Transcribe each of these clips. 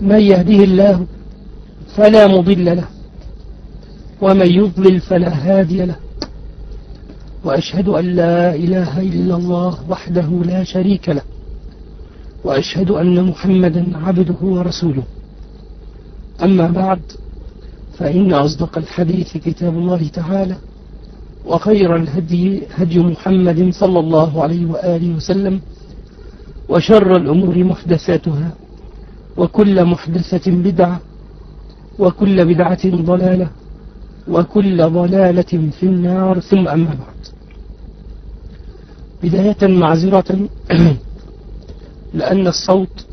من يهده الله فلا مضل له ومن يضلل فلا هادي له، وأشهد أن لا إله إلا الله وحده لا شريك له، وأشهد أن محمدا عبده ورسوله. أما بعد، فإن أصدق الحديث كتاب الله تعالى، وخير الهدي هدي محمد صلى الله عليه وآله وسلم، وشر الأمور محدثاتها، وكل محدثة بدعة، وكل بدعة ضلالة، وكل ضلالة في النار. ثم أما بعد، بداية معذرة لأن الصوت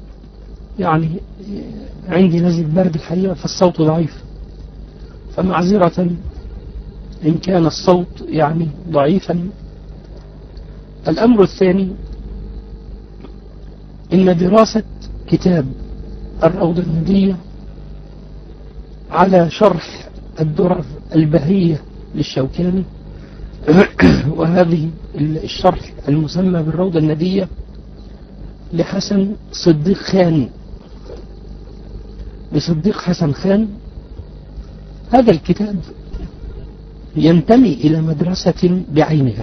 عندي نزل برد الحقيقة، فالصوت ضعيف، فمعذرة إن كان الصوت ضعيفا. الأمر الثاني، إن دراسة كتاب الروضة الندية على شرح الدرر البهية للشوكاني، وهذه الشرح المسمى بالروضة الندية لحسن صديق خان، لصديق حسن خان. هذا الكتاب ينتمي إلى مدرسة بعينها،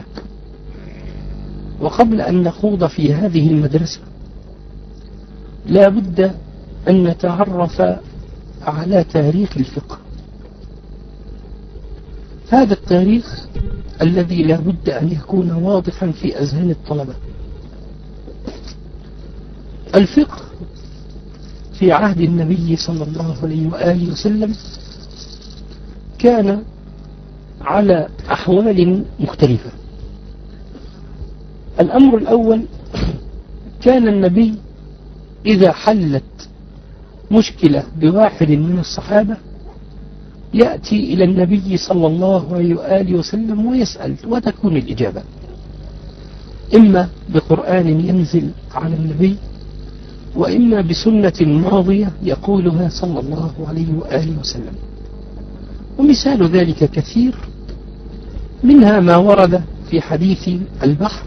وقبل أن نخوض في هذه المدرسة لا بد أن نتعرف على تاريخ الفقه، هذا التاريخ الذي لا بد أن يكون واضحا في أذهان الطلبة. الفقه في عهد النبي صلى الله عليه وآله وسلم كان على أحوال مختلفة. الأمر الأول، كان النبي إذا حلت مشكلة بواحد من الصحابة يأتي إلى النبي صلى الله عليه وآله وسلم ويسأل، وتكون الإجابة إما بقرآن ينزل على النبي، وإما بسنة ماضية يقولها صلى الله عليه وآله وسلم. ومثال ذلك كثير، منها ما ورد في حديث البحر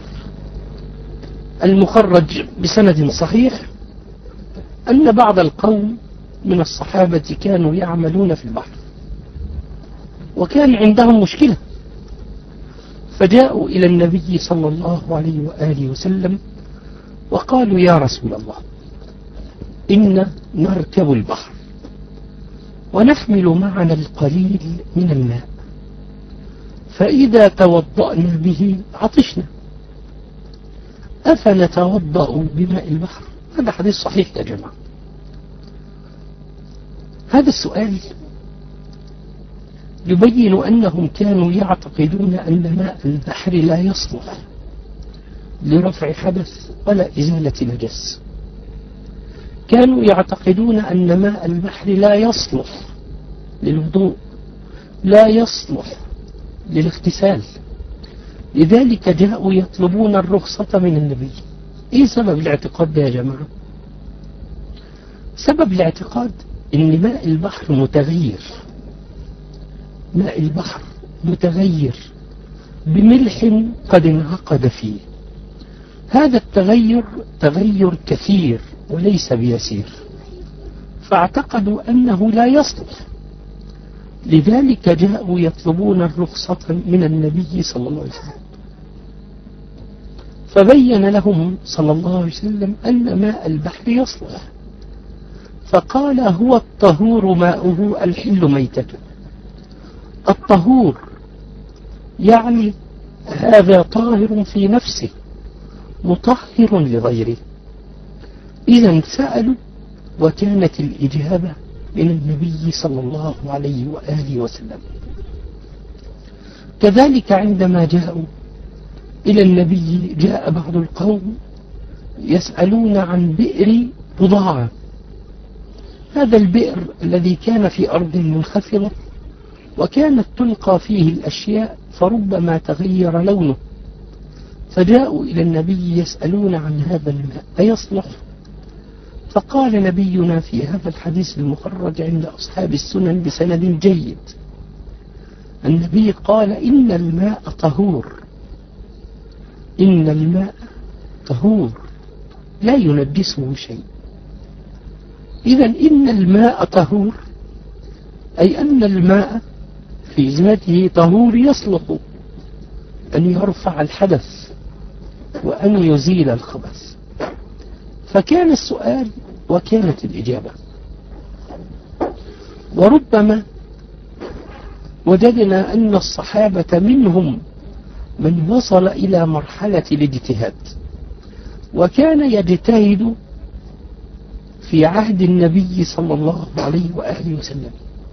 المخرج بسند صحيح، أن بعض القوم من الصحابة كانوا يعملون في البحر، وكان عندهم مشكلة، فجاءوا إلى النبي صلى الله عليه وآله وسلم وقالوا: يا رسول الله، إن نركب البحر ونحمل معنا القليل من الماء، فإذا توضأنا به عطشنا، أفنتوضأ بماء البحر؟ هذا حديث صحيح يا جماعة. هذا السؤال يبين أنهم كانوا يعتقدون أن ماء البحر لا يصلح لرفع حدث ولا إزالة نجس، كانوا يعتقدون أن ماء البحر لا يصلح للوضوء، لا يصلح للاغتسال، لذلك جاءوا يطلبون الرخصة من النبي. إيه سبب الاعتقاد ده يا جماعة؟ سبب الاعتقاد إن ماء البحر متغير، ماء البحر متغير بملح قد انعقد فيه، هذا التغير تغير كثير وليس بيسير، فاعتقدوا أنه لا يصلح، لذلك جاءوا يطلبون الرخصة من النبي صلى الله عليه وسلم، فبين لهم صلى الله عليه وسلم أن ماء البحر يصلح، فقال: هو الطهور ماؤه الحل ميتته. الطهور هذا طاهر في نفسه مطهر لغيره. إذا سألوا، وكانت الإجابة من النبي صلى الله عليه وآله وسلم. كذلك عندما جاءوا إلى النبي، جاء بعض القوم يسألون عن بئر بضاعة، هذا البئر الذي كان في أرض منخفضة وكانت تلقى فيه الأشياء فربما تغير لونه، فجاءوا إلى النبي يسألون عن هذا الماء أيصلح؟ فقال نبينا في هذا الحديث المخرج عند أصحاب السنن بسند جيد، النبي قال: إن الماء طهور، إن الماء طهور لا ينجسه شيء. إذا إن الماء طهور، أي أن الماء في ذاته طهور يصلح أن يرفع الحدث وأن يزيل الخبث. فكان السؤال وكانت الإجابة. وربما وجدنا أن الصحابة منهم من وصل إلى مرحلة الاجتهاد، وكان يجتهد في عهد النبي صلى الله عليه وآله وسلم،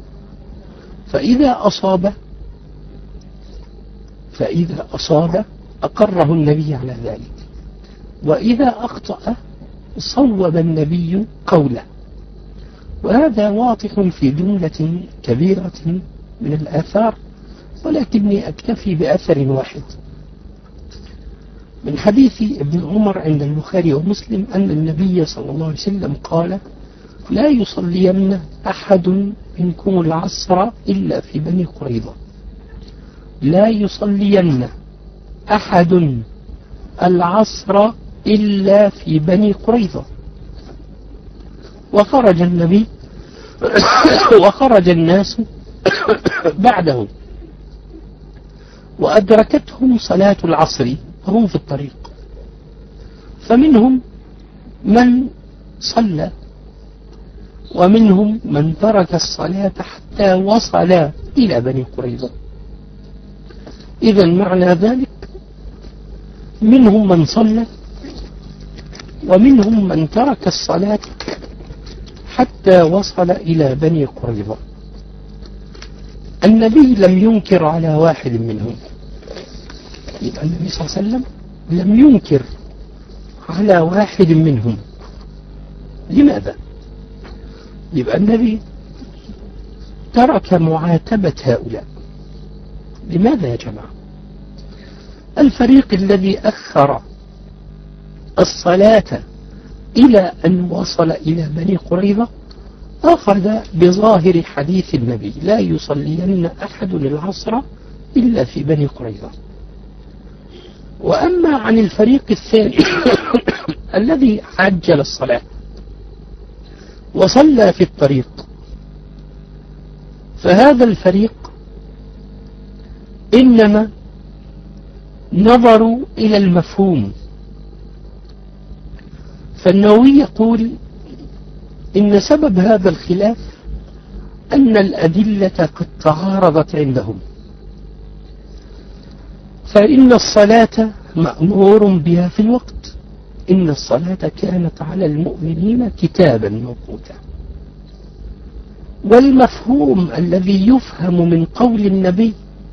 فإذا أصاب أقره النبي على ذلك، وإذا أخطأ صوب النبي قوله. وهذا واضح في جملة كبيرة من الآثار، ولكني أكتفي بأثر واحد من حديث ابن عمر عند البخاري ومسلم أن النبي صلى الله عليه وسلم قال: لا يصلين أحد منكم العصر إلا في بني قريظة. لا يصلين أحد العصر إلا في بني قريظة. وخرج النبي وخرج الناس بعده، وأدركتهم صلاة العصر وهم في الطريق، فمنهم من صلى ومنهم من ترك الصلاة حتى وصل إلى بني قريظة. إذا معنى ذلك منهم من صلى ومنهم من ترك الصلاة حتى وصل إلى بني قريظة. النبي لم ينكر على واحد منهم، يبقى النبي صلى الله عليه وسلم لم ينكر على واحد منهم. لماذا؟ يبقى النبي ترك معاتبة هؤلاء. لماذا يا جماعة؟ الفريق الذي أخر الصلاة إلى أن وصل إلى بني قريظة أخذ بظاهر حديث النبي: لا يصلين أحد العصر إلا في بني قريظة. وأما عن الفريق الثاني الذي عجل الصلاة وصلى في الطريق، فهذا الفريق إنما نظروا إلى المفهوم. فالنووي يقول إن سبب هذا الخلاف أن الأدلة قد تعارضت عندهم، فإن الصلاة مأمور بها في الوقت، إن الصلاة كانت على المؤمنين كتابا موقوتا. والمفهوم الذي يفهم من قول النبي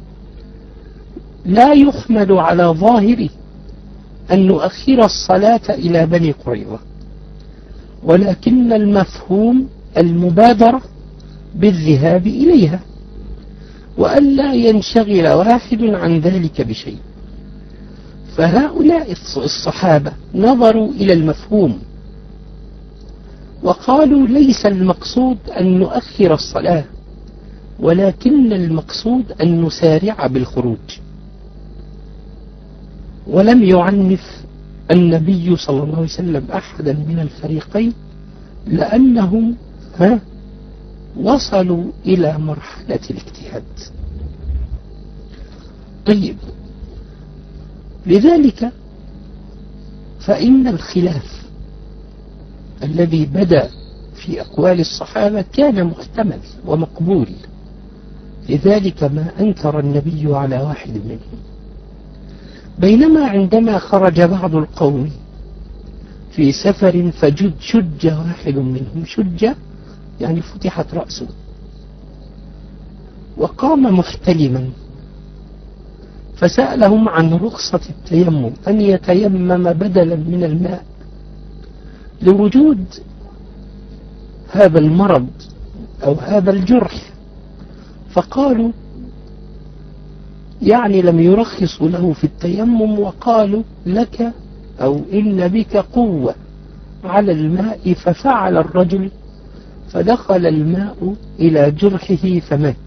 لا يحمل على ظاهره أن نؤخر الصلاة إلى بني قريظة، ولكن المفهوم المبادرة بالذهاب إليها، وأن لا ينشغل واحد عن ذلك بشيء. فهؤلاء الصحابة نظروا إلى المفهوم وقالوا: ليس المقصود أن نؤخر الصلاة، ولكن المقصود أن نسارع بالخروج. ولم يعنف النبي صلى الله عليه وسلم أحدا من الفريقين، لأنهم وصلوا إلى مرحلة الاجتهاد. طيب، لذلك فإن الخلاف الذي بدأ في أقوال الصحابة كان محتمل ومقبول، لذلك ما أنكر النبي على واحد منهم. بينما عندما خرج بعض القوم في سفر فشج واحد منهم، شج يعني فتحت رأسه، وقام محتلما، فسألهم عن رخصة التيمم، أن يتيمم بدلا من الماء لوجود هذا المرض أو هذا الجرح. فقالوا يعني لم يرخصوا له في التيمم، وقالوا: لك أو إن بك قوة على الماء. ففعل الرجل، فدخل الماء إلى جرحه فمات.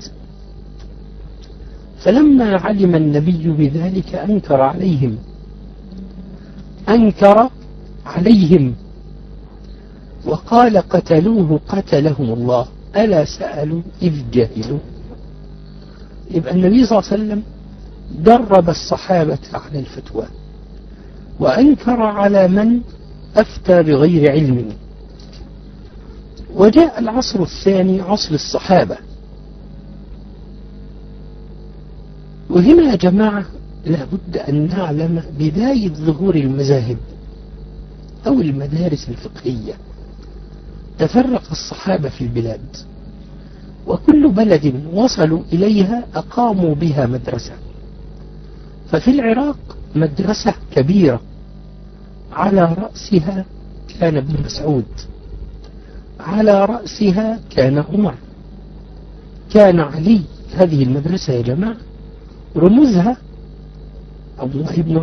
فلما علم النبي بذلك أنكر عليهم، وقال قتلوه قتلهم الله ألا سألوا إذ جهلوا. يبقى النبي صلى الله عليه وسلم درب الصحابة على الفتوى وأنكر على من أفتى بغير علم. وجاء العصر الثاني عصر الصحابة، وهنا يا جماعة لابد أن نعلم بداية ظهور المذاهب أو المدارس الفقهية. تفرق الصحابة في البلاد، وكل بلد وصلوا إليها أقاموا بها مدرسة. ففي العراق مدرسة كبيرة على رأسها كان ابن مسعود، على رأسها كان عمر، كان علي. هذه المدرسة يا جماعة رموزها عبد الله بن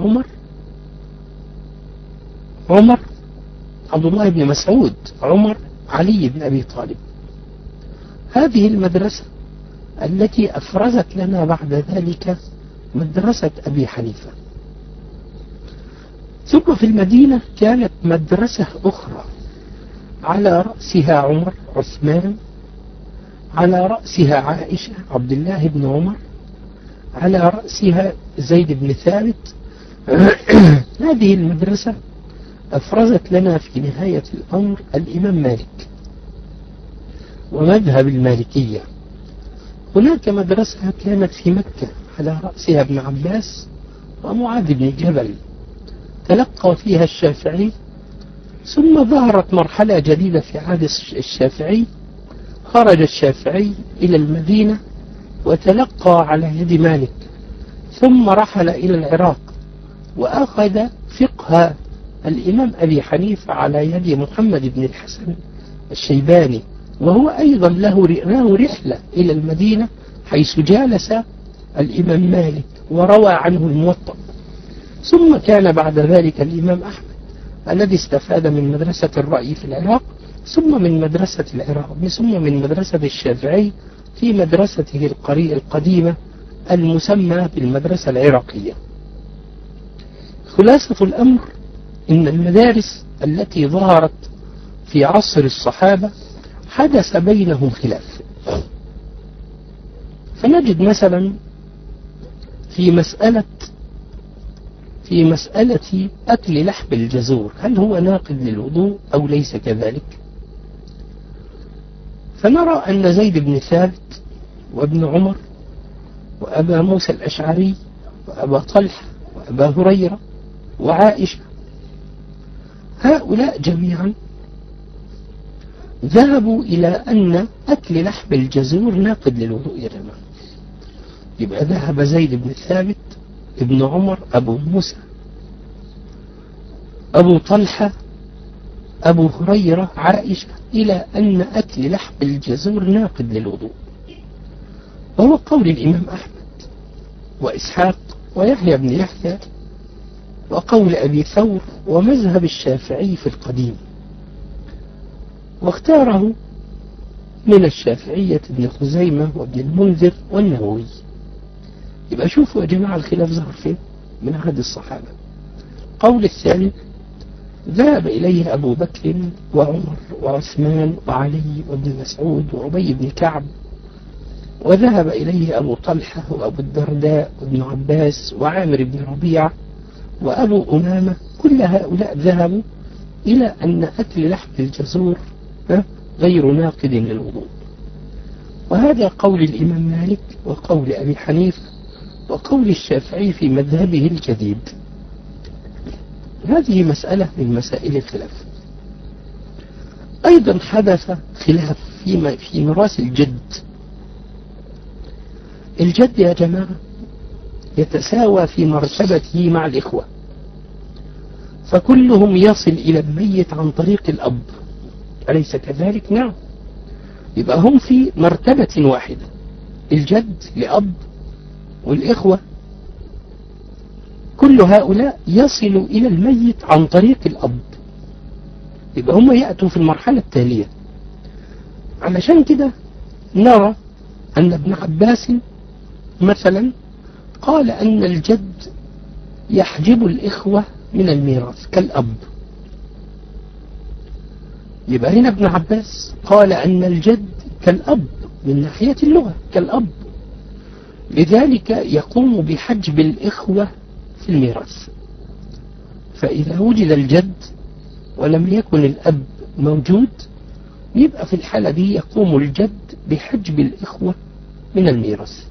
عمر، عبد الله بن مسعود، عمر، علي بن أبي طالب. هذه المدرسة التي أفرزت لنا بعد ذلك مدرسة أبي حنيفة. ثم في المدينة كانت مدرسة أخرى على رأسها عمر، عثمان، على رأسها عائشة، عبد الله بن عمر، على رأسها زيد بن ثابت. هذه المدرسة أفرزت لنا في نهاية الأمر الإمام مالك ومذهب المالكية. هناك مدرسة كانت في مكة على رأسها ابن عباس ومعاذ بن جبل، تلقى فيها الشافعي. ثم ظهرت مرحلة جديدة في عهد الشافعي، خرج الشافعي إلى المدينة وتلقى على يد مالك، ثم رحل إلى العراق وأخذ فقه الإمام أبي حنيفة على يد محمد بن الحسن الشيباني، وهو أيضا له رحلة إلى المدينة حيث جالس الإمام مالك وروى عنه الموطأ. ثم كان بعد ذلك الإمام أحمد الذي استفاد من مدرسة الرأي في العراق، ثم من مدرسة العراق، ثم من مدرسة الشافعي في مدرسته القديمة المسمى بالمدرسة العراقية. خلاصة الأمر إن المدارس التي ظهرت في عصر الصحابة حدث بينهم خلاف. فنجد مثلا في مسألة أكل لحم الجزور، هل هو ناقض للوضوء أو ليس كذلك؟ فنرى أن زيد بن ثابت وابن عمر وأبا موسى الأشعري وأبا طلحة وأبا هريرة وعائشة، هؤلاء جميعا ذهبوا إلى أن أكل لحم الجزور ناقض للوضوء يا جماعة. يبقى ذهب زيد بن ثابت، ابن عمر، أبو موسى، أبو طلحة، أبو هريرة، عائشة، إلى أن أكل لحم الجزور ناقض للوضوء، وهو قول الإمام أحمد وإسحاق ويحيى بن يحيى وقول أبي ثور ومذهب الشافعي في القديم، واختاره من الشافعية ابن خزيمة وابن المنذر والنووي. يبقى شوفوا يا جماعة الخلاف ظهر فين؟ من عهد الصحابة. قول الثاني ذهب إليه أبو بكر وعمر وعثمان وعلي وابن مسعود وأبي بن كعب، وذهب إليه أبو طلحة وأبو الدرداء وابن عباس وعامر بن ربيعة وأبو أمامة. كل هؤلاء ذهبوا إلى أن أكل لحم الجزور غير ناقض للوضوء، وهذا قول الإمام مالك وقول أبي حنيفة وقول الشافعي في مذهبه الجديد. هذه مسألة من مسائل الخلاف. أيضا حدث خلاف في ميراث الجد. الجد يا جماعة يتساوى في مرتبته مع الإخوة، فكلهم يصل إلى الميت عن طريق الأب، أليس كذلك؟ نعم. يبقى هم في مرتبة واحدة، الجد لأب والإخوة كل هؤلاء يصلوا إلى الميت عن طريق الأب، يبقى هم يأتوا في المرحلة التالية. علشان كده نرى أن ابن عباس مثلا قال أن الجد يحجب الإخوة من الميراث كالأب. يبقى هنا ابن عباس قال أن الجد كالأب من ناحية اللغة كالأب، لذلك يقوم بحجب الإخوة في الميراث. فإذا وجد الجد ولم يكن الأب موجود، يبقى في الحالة دي يقوم الجد بحجب الإخوة من الميراث.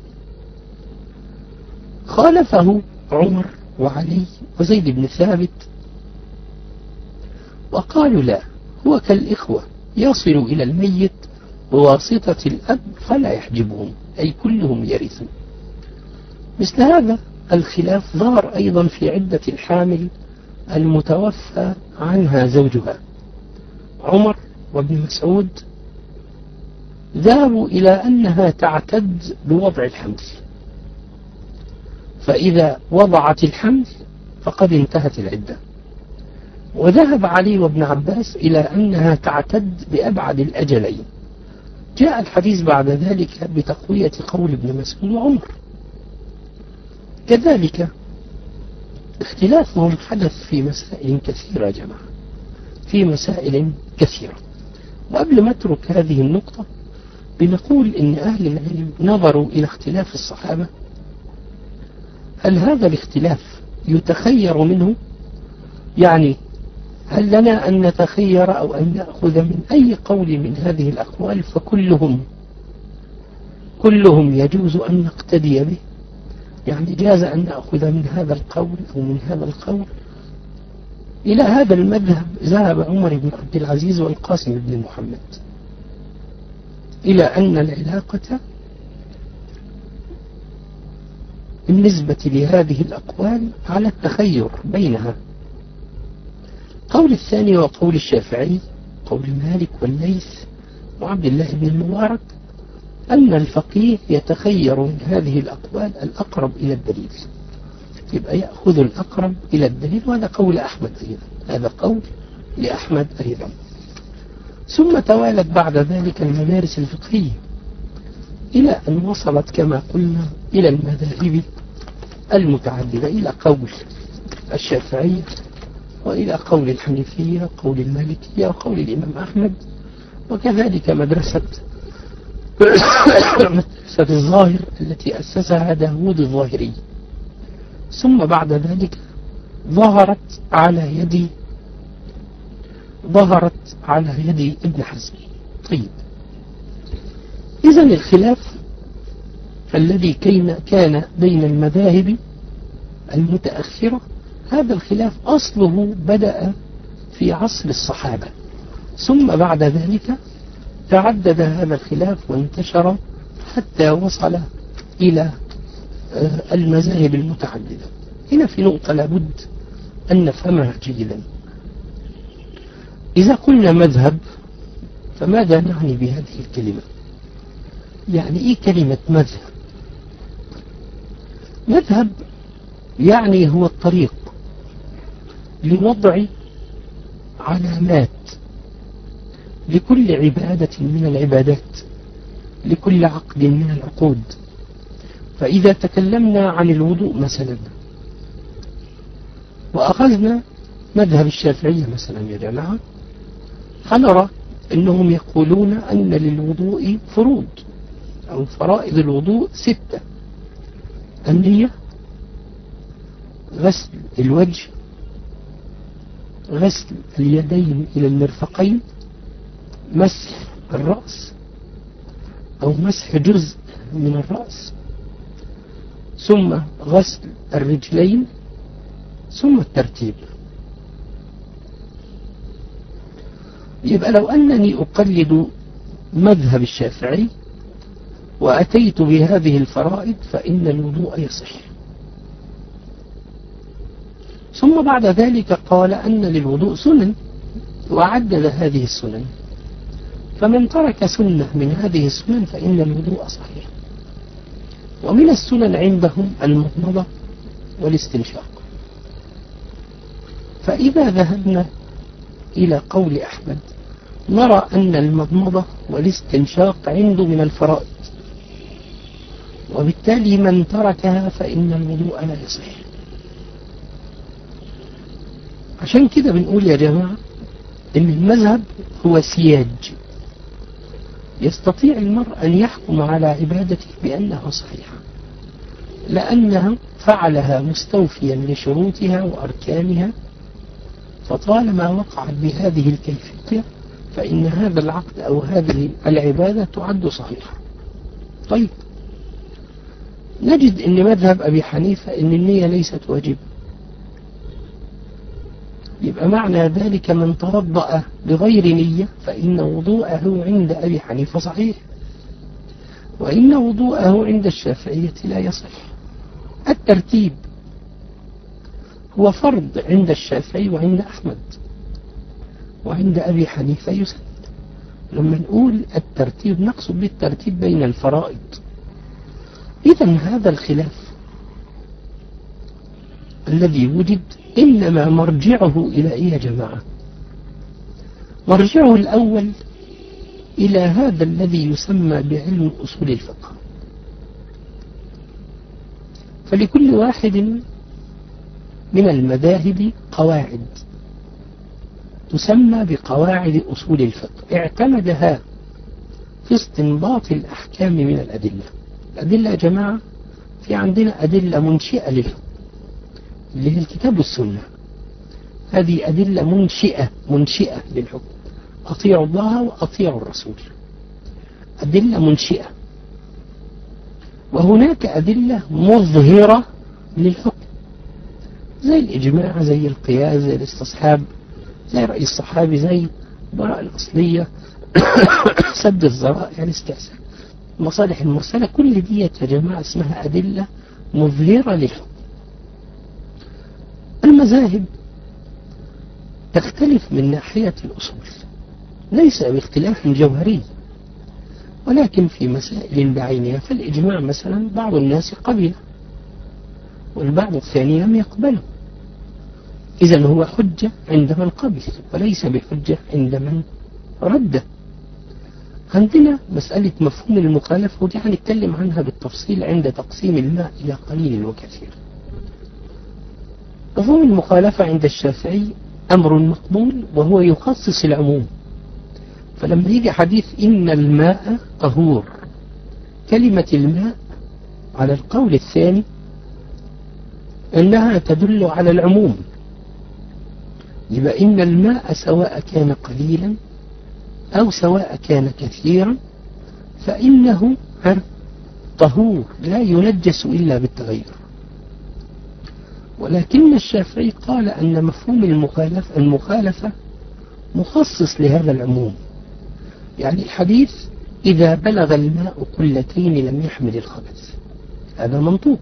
خالفه عمر وعلي وزيد بن ثابت وقالوا لا، هو كالإخوة يصل إلى الميت بواسطة الأب فلا يحجبهم، أي كلهم يرثون. مثل هذا الخلاف ظهر أيضا في عدة الحامل المتوفى عنها زوجها. عمر وابن مسعود ذهبوا إلى أنها تعتد بوضع الحمل، فإذا وضعت الحمل فقد انتهت العدة. وذهب علي وابن عباس إلى أنها تعتد بأبعد الأجلين. جاء الحديث بعد ذلك بتقوية قول ابن مسعود وعمر. كذلك اختلافهم حدث في مسائل كثيرة يا جماعة، في مسائل كثيرة. وقبل ما اترك هذه النقطة بنقول إن أهل العلم نظروا إلى اختلاف الصحابة، هل هذا الاختلاف يتخير منه؟ يعني هل لنا أن نتخير أو أن نأخذ من أي قول من هذه الأقوال فكلهم يجوز أن نقتدي به؟ يعني جاز أن نأخذ من هذا القول أو من هذا القول. إلى هذا المذهب ذهب عمر بن عبد العزيز والقاسم بن محمد، إلى أن العلاقة بالنسبة لهذه الأقوال على التخير بينها. قول الثاني وقول الشافعي، قول مالك والليث وعبد الله بن المبارك، أن الفقيه يتخير من هذه الأقوال الأقرب إلى الدليل، يبقى يأخذ الأقرب إلى الدليل. وهذا قول أحمد أيضا، هذا قول لأحمد أيضا. ثم توالت بعد ذلك المدارس الفقهية إلى أن وصلت كما قلنا إلى المذاهب المتعددة، إلى قول الشافعية وإلى قول الحنيفية وقول المالكية وقول الإمام أحمد، وكذلك مدرسة الظاهر التي أسسها داود الظاهري. ثم بعد ذلك ظهرت على يد ابن حزم. طيب، إذن الخلاف الذي كان بين المذاهب المتأخرة، هذا الخلاف أصله بدأ في عصر الصحابة، ثم بعد ذلك تعدد هذا الخلاف وانتشر حتى وصل إلى المذاهب المتعددة. هنا في نقطة لابد أن نفهمها جيدا. إذا قلنا مذهب فماذا نعني بهذه الكلمة؟ يعني إيه كلمة مذهب؟ مذهب يعني هو الطريق لوضع علامات لكل عبادة من العبادات، لكل عقد من العقود. فإذا تكلمنا عن الوضوء مثلا وأخذنا مذهب الشافعية مثلا يا جماعة، هنرى أنهم يقولون أن للوضوء فروض أو فرائض الوضوء 6: النية، غسل الوجه، غسل اليدين إلى المرفقين، مسح الرأس أو مسح جزء من الرأس، ثم غسل الرجلين، ثم الترتيب. يبقى لو أنني أقلد مذهب الشافعي وأتيت بهذه الفرائض فإن الوضوء يصح. ثم بعد ذلك قال أن للوضوء سنن وعدد هذه السنن، فمن ترك سنة من هذه السنن فإن الوضوء صحيح. ومن السنن عندهم المضمضة والاستنشاق. فإذا ذهبنا إلى قول أحمد نرى أن المضمضة والاستنشاق عنده من الفرائض، وبالتالي من تركها فإن الوضوء لا يصح. عشان كده بنقول يا جماعة إن المذهب هو سياج يستطيع المرء أن يحكم على عبادته بأنها صحيحة لأنها فعلها مستوفيا لشروطها وأركانها، فطالما وقعت بهذه الكيفية فإن هذا العقد أو هذه العبادة تعد صحيحة. طيب، نجد أن مذهب أبي حنيفة أن النية ليست واجبة، يبقى معنى ذلك من توضأ بغير نية فإن وضوءه عند أبي حنيفة صحيح، وإن وضوءه عند الشافعية لا يصح. الترتيب هو فرض عند الشافعي وعند أحمد، وعند أبي حنيفة يسن. لما نقول الترتيب نقصد بالترتيب بين الفرائض. إذن هذا الخلاف الذي وجد إنما مرجعه إلى إيه يا جماعة؟ مرجعه الأول إلى هذا الذي يسمى بعلم أصول الفقه. فلكل واحد من المذاهب قواعد تسمى بقواعد أصول الفقه اعتمدها في استنباط الأحكام من الأدلة. الأدلة يا جماعة في عندنا أدلة منشئة للحكم اللي هي الكتاب والسنة، هذه أدلة منشئة للحكم، أطيعوا الله وأطيعوا الرسول، أدلة منشئة. وهناك أدلة مظهرة للحكم زي الإجماع، زي القياس، زي الاستصحاب، زي رأي الصحابي، زي براءة الأصلية سد الذرائع، الاستحسان، المصالح المرسلة. كل دي يا جماعة اسمها أدلة مظهرة للحكم. المذاهب تختلف من ناحية الأصول، ليس باختلاف جوهري ولكن في مسائل بعينها. فالإجماع مثلا بعض الناس قبله والبعض الثاني لم يقبله، إذن هو حجة عند من قبل وليس بحجة عند من رده. عندنا مسألة مفهوم المخالفة ودي هنتكلم عنها بالتفصيل عند تقسيم الماء إلى قليل وكثير. مفهوم المخالفة عند الشافعي أمر مقبول وهو يخصص العموم. فلما يجي حديث إن الماء طهور، كلمة الماء على القول الثاني أنها تدل على العموم، يبقى إن الماء سواء كان قليلا أو سواء كان كثيرا فإنه طهور لا ينجس إلا بالتغير. ولكن الشافعي قال أن مفهوم المخالفة مخصص لهذا العموم، يعني الحديث إذا بلغ الماء قلتين لم يحمل الخبث، هذا منطوق.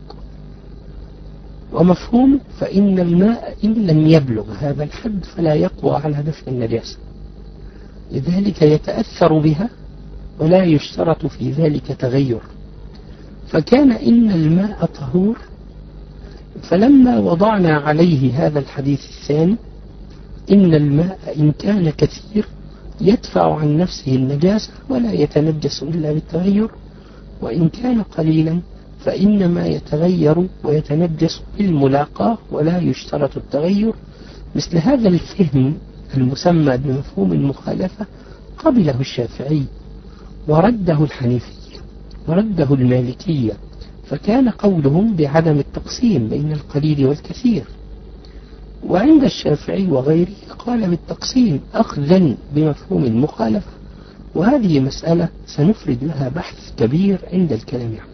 ومفهوم فإن الماء إن لم يبلغ هذا الحد فلا يقوى على دفع النجاسة، لذلك يتأثر بها ولا يشترط في ذلك تغير. فكان إن الماء طهور، فلما وضعنا عليه هذا الحديث الثاني إن الماء إن كان كثير يدفع عن نفسه النجاسة ولا يتنجس إلا بالتغير، وإن كان قليلا فإنما يتغير ويتنجس بالملاقاة ولا يشترط التغير. مثل هذا الفهم المسمى بمفهوم المخالفة قبله الشافعي ورده الحنيفية ورده المالكية، فكان قولهم بعدم التقسيم بين القليل والكثير. وعند الشافعي وغيره قال بالتقسيم أخذا بمفهوم المخالفة، وهذه مسألة سنفرد لها بحث كبير عند الكلام عنها.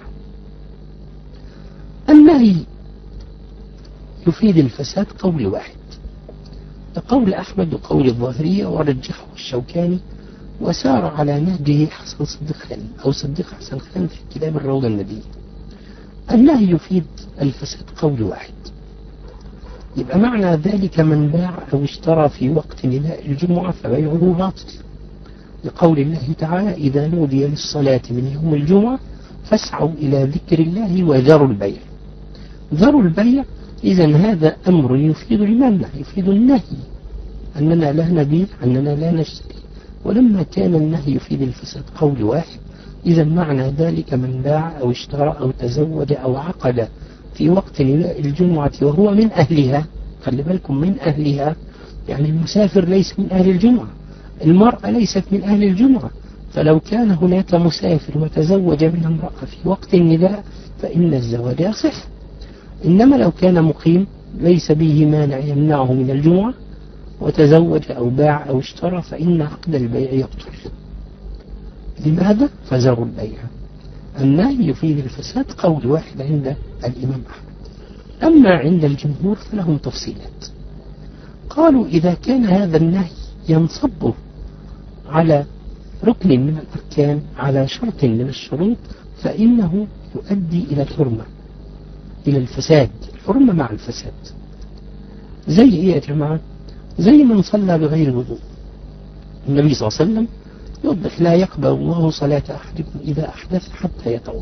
النهي يفيد الفساد قول واحد، قول أحمد وقول الظاهرية ورجحه الشوكاني وسار على نهجه حسن صديق خان أو صديق حسن خان في كتاب الروضة النبي. النهي يفيد الفساد قول واحد، يبقى معنى ذلك من باع أو اشترى في وقت نداء الجمعة فبيعه باطل، لقول الله تعالى إذا نودي للصلاة من يوم الجمعة فاسعوا إلى ذكر الله وذروا البيع. ذروا البيع، إذن هذا أمر يفيد المنع، يفيد النهي، أننا لا نبيع، أننا لا نشتري. ولما كان النهي يفيد الفساد قول واحد، إذن معنى ذلك من باع أو اشترى أو تزوج أو عقد في وقت نداء الجمعة وهو من أهلها، خلي بالكم من أهلها، يعني المسافر ليس من أهل الجمعة، المرأة ليست من أهل الجمعة. فلو كان هناك مسافر وتزوج من امرأة في وقت النداء فإن الزواج يصح. إنما لو كان مقيم ليس به مانع يمنعه من الجمعة وتزوج أو باع أو اشترى فإن عقد البيع يبطل. لماذا؟ فزروا البيع. النهي يفيد الفساد قول واحد عند الإمام أحمد. أما عند الجمهور فلهم تفصيلات. قالوا إذا كان هذا النهي ينصب على ركن من الأركان على شرط من الشروط فإنه يؤدي إلى الحرمة، إلى الفساد، الحرمة مع الفساد. زي إيه يا جماعة؟ زي من صلى بغير وضوء. النبي صلى الله عليه وسلم يوضح لا يقبل الله صلاة أحدكم إذا أحدث حتى يتوضأ.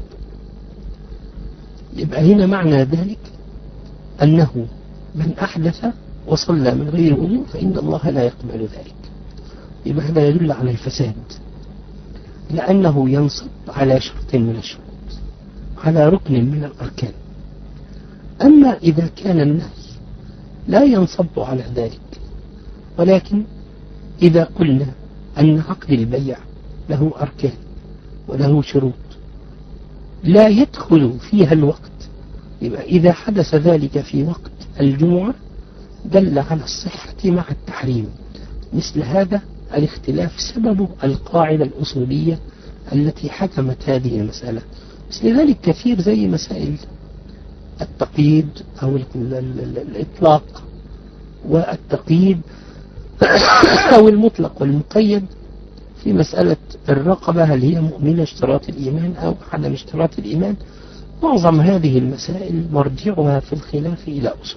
يبقى هنا معنى ذلك أنه من أحدث وصلى من غير وضوء فإن الله لا يقبل ذلك. يبقى هذا يدل على الفساد لأنه ينصب على شرط من الشروط، على ركن من الأركان. أما إذا كان النهي لا ينصب على ذلك، ولكن إذا قلنا أن عقد البيع له أركان وله شروط لا يدخل فيها الوقت، يبقى إذا حدث ذلك في وقت الجمعة دل على الصحة مع التحريم. مثل هذا الاختلاف سببه القاعدة الأصولية التي حكمت هذه المسألة. مثل ذلك كثير زي مسائل التقييد أو الإطلاق والتقييد أو المطلق والمقيد في مسألة الرقبة، هل هي مؤمنة اشتراط الإيمان أو عدم اشتراط الإيمان. معظم هذه المسائل مرجعها في الخلاف إلى أصول.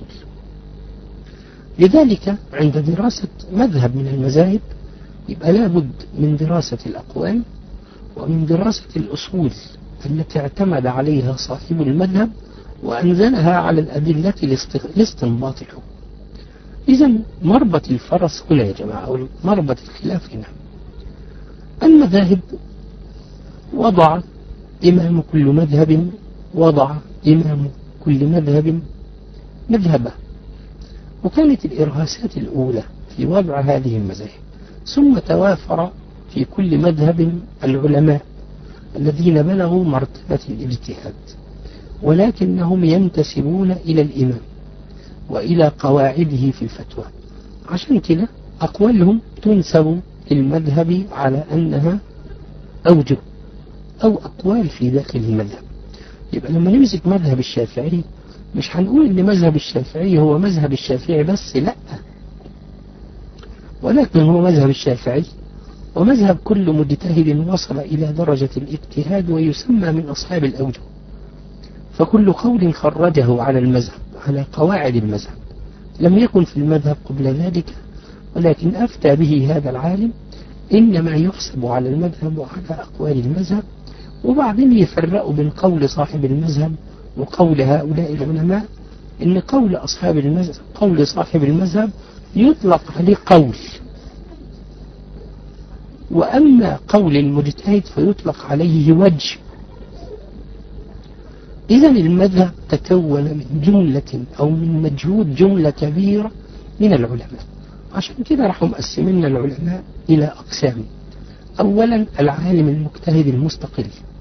لذلك عند دراسة مذهب من المذاهب يبقى لابد من دراسة الأقوال ومن دراسة الأصول التي اعتمد عليها صاحب المذهب وأنزلها على الأدلة لاستنباط الحكم. إذا مربط الفرس هنا يا جماعة، أو مربط الخلاف هنا. المذاهب وضع إمام كل مذهب مذهبه، وكانت الإرهاسات الأولى في وضع هذه المذاهب، ثم توافر في كل مذهب العلماء الذين بلغوا مرتبة الاجتهاد، ولكنهم ينتسبون إلى الإمام وإلى قواعده في الفتوى. عشان كده أقوالهم تنسب للمذهب على أنها أوجه أو أقوال في داخل المذهب. يبقى لما نمسك مذهب الشافعي مش هنقول إن مذهب الشافعي هو مذهب الشافعي بس، لا، ولكن هو مذهب الشافعي ومذهب كل مجتهد وصل إلى درجة الاجتهاد ويسمى من أصحاب الأوجه. فكل قول خرجه على المذهب على قواعد المذهب لم يكن في المذهب قبل ذلك، ولكن أفتى به هذا العالم إنما يحسب على المذهب وعلى أقوال المذهب. وبعدين يفرقوا بين قول صاحب المذهب وقول هؤلاء العلماء، إن قول أصحاب المذهب قول صاحب المذهب يطلق عليه قول، وأما قول المجتهد فيطلق عليه وجه. إذا المذهب تكون من جملة أو من مجهود جملة كبيرة من العلماء. عشان كده راحوا مقسمين العلماء إلى أقسام. أولا العالم المجتهد المستقل،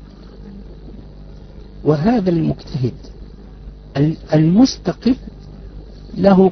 وهذا المجتهد المستقل له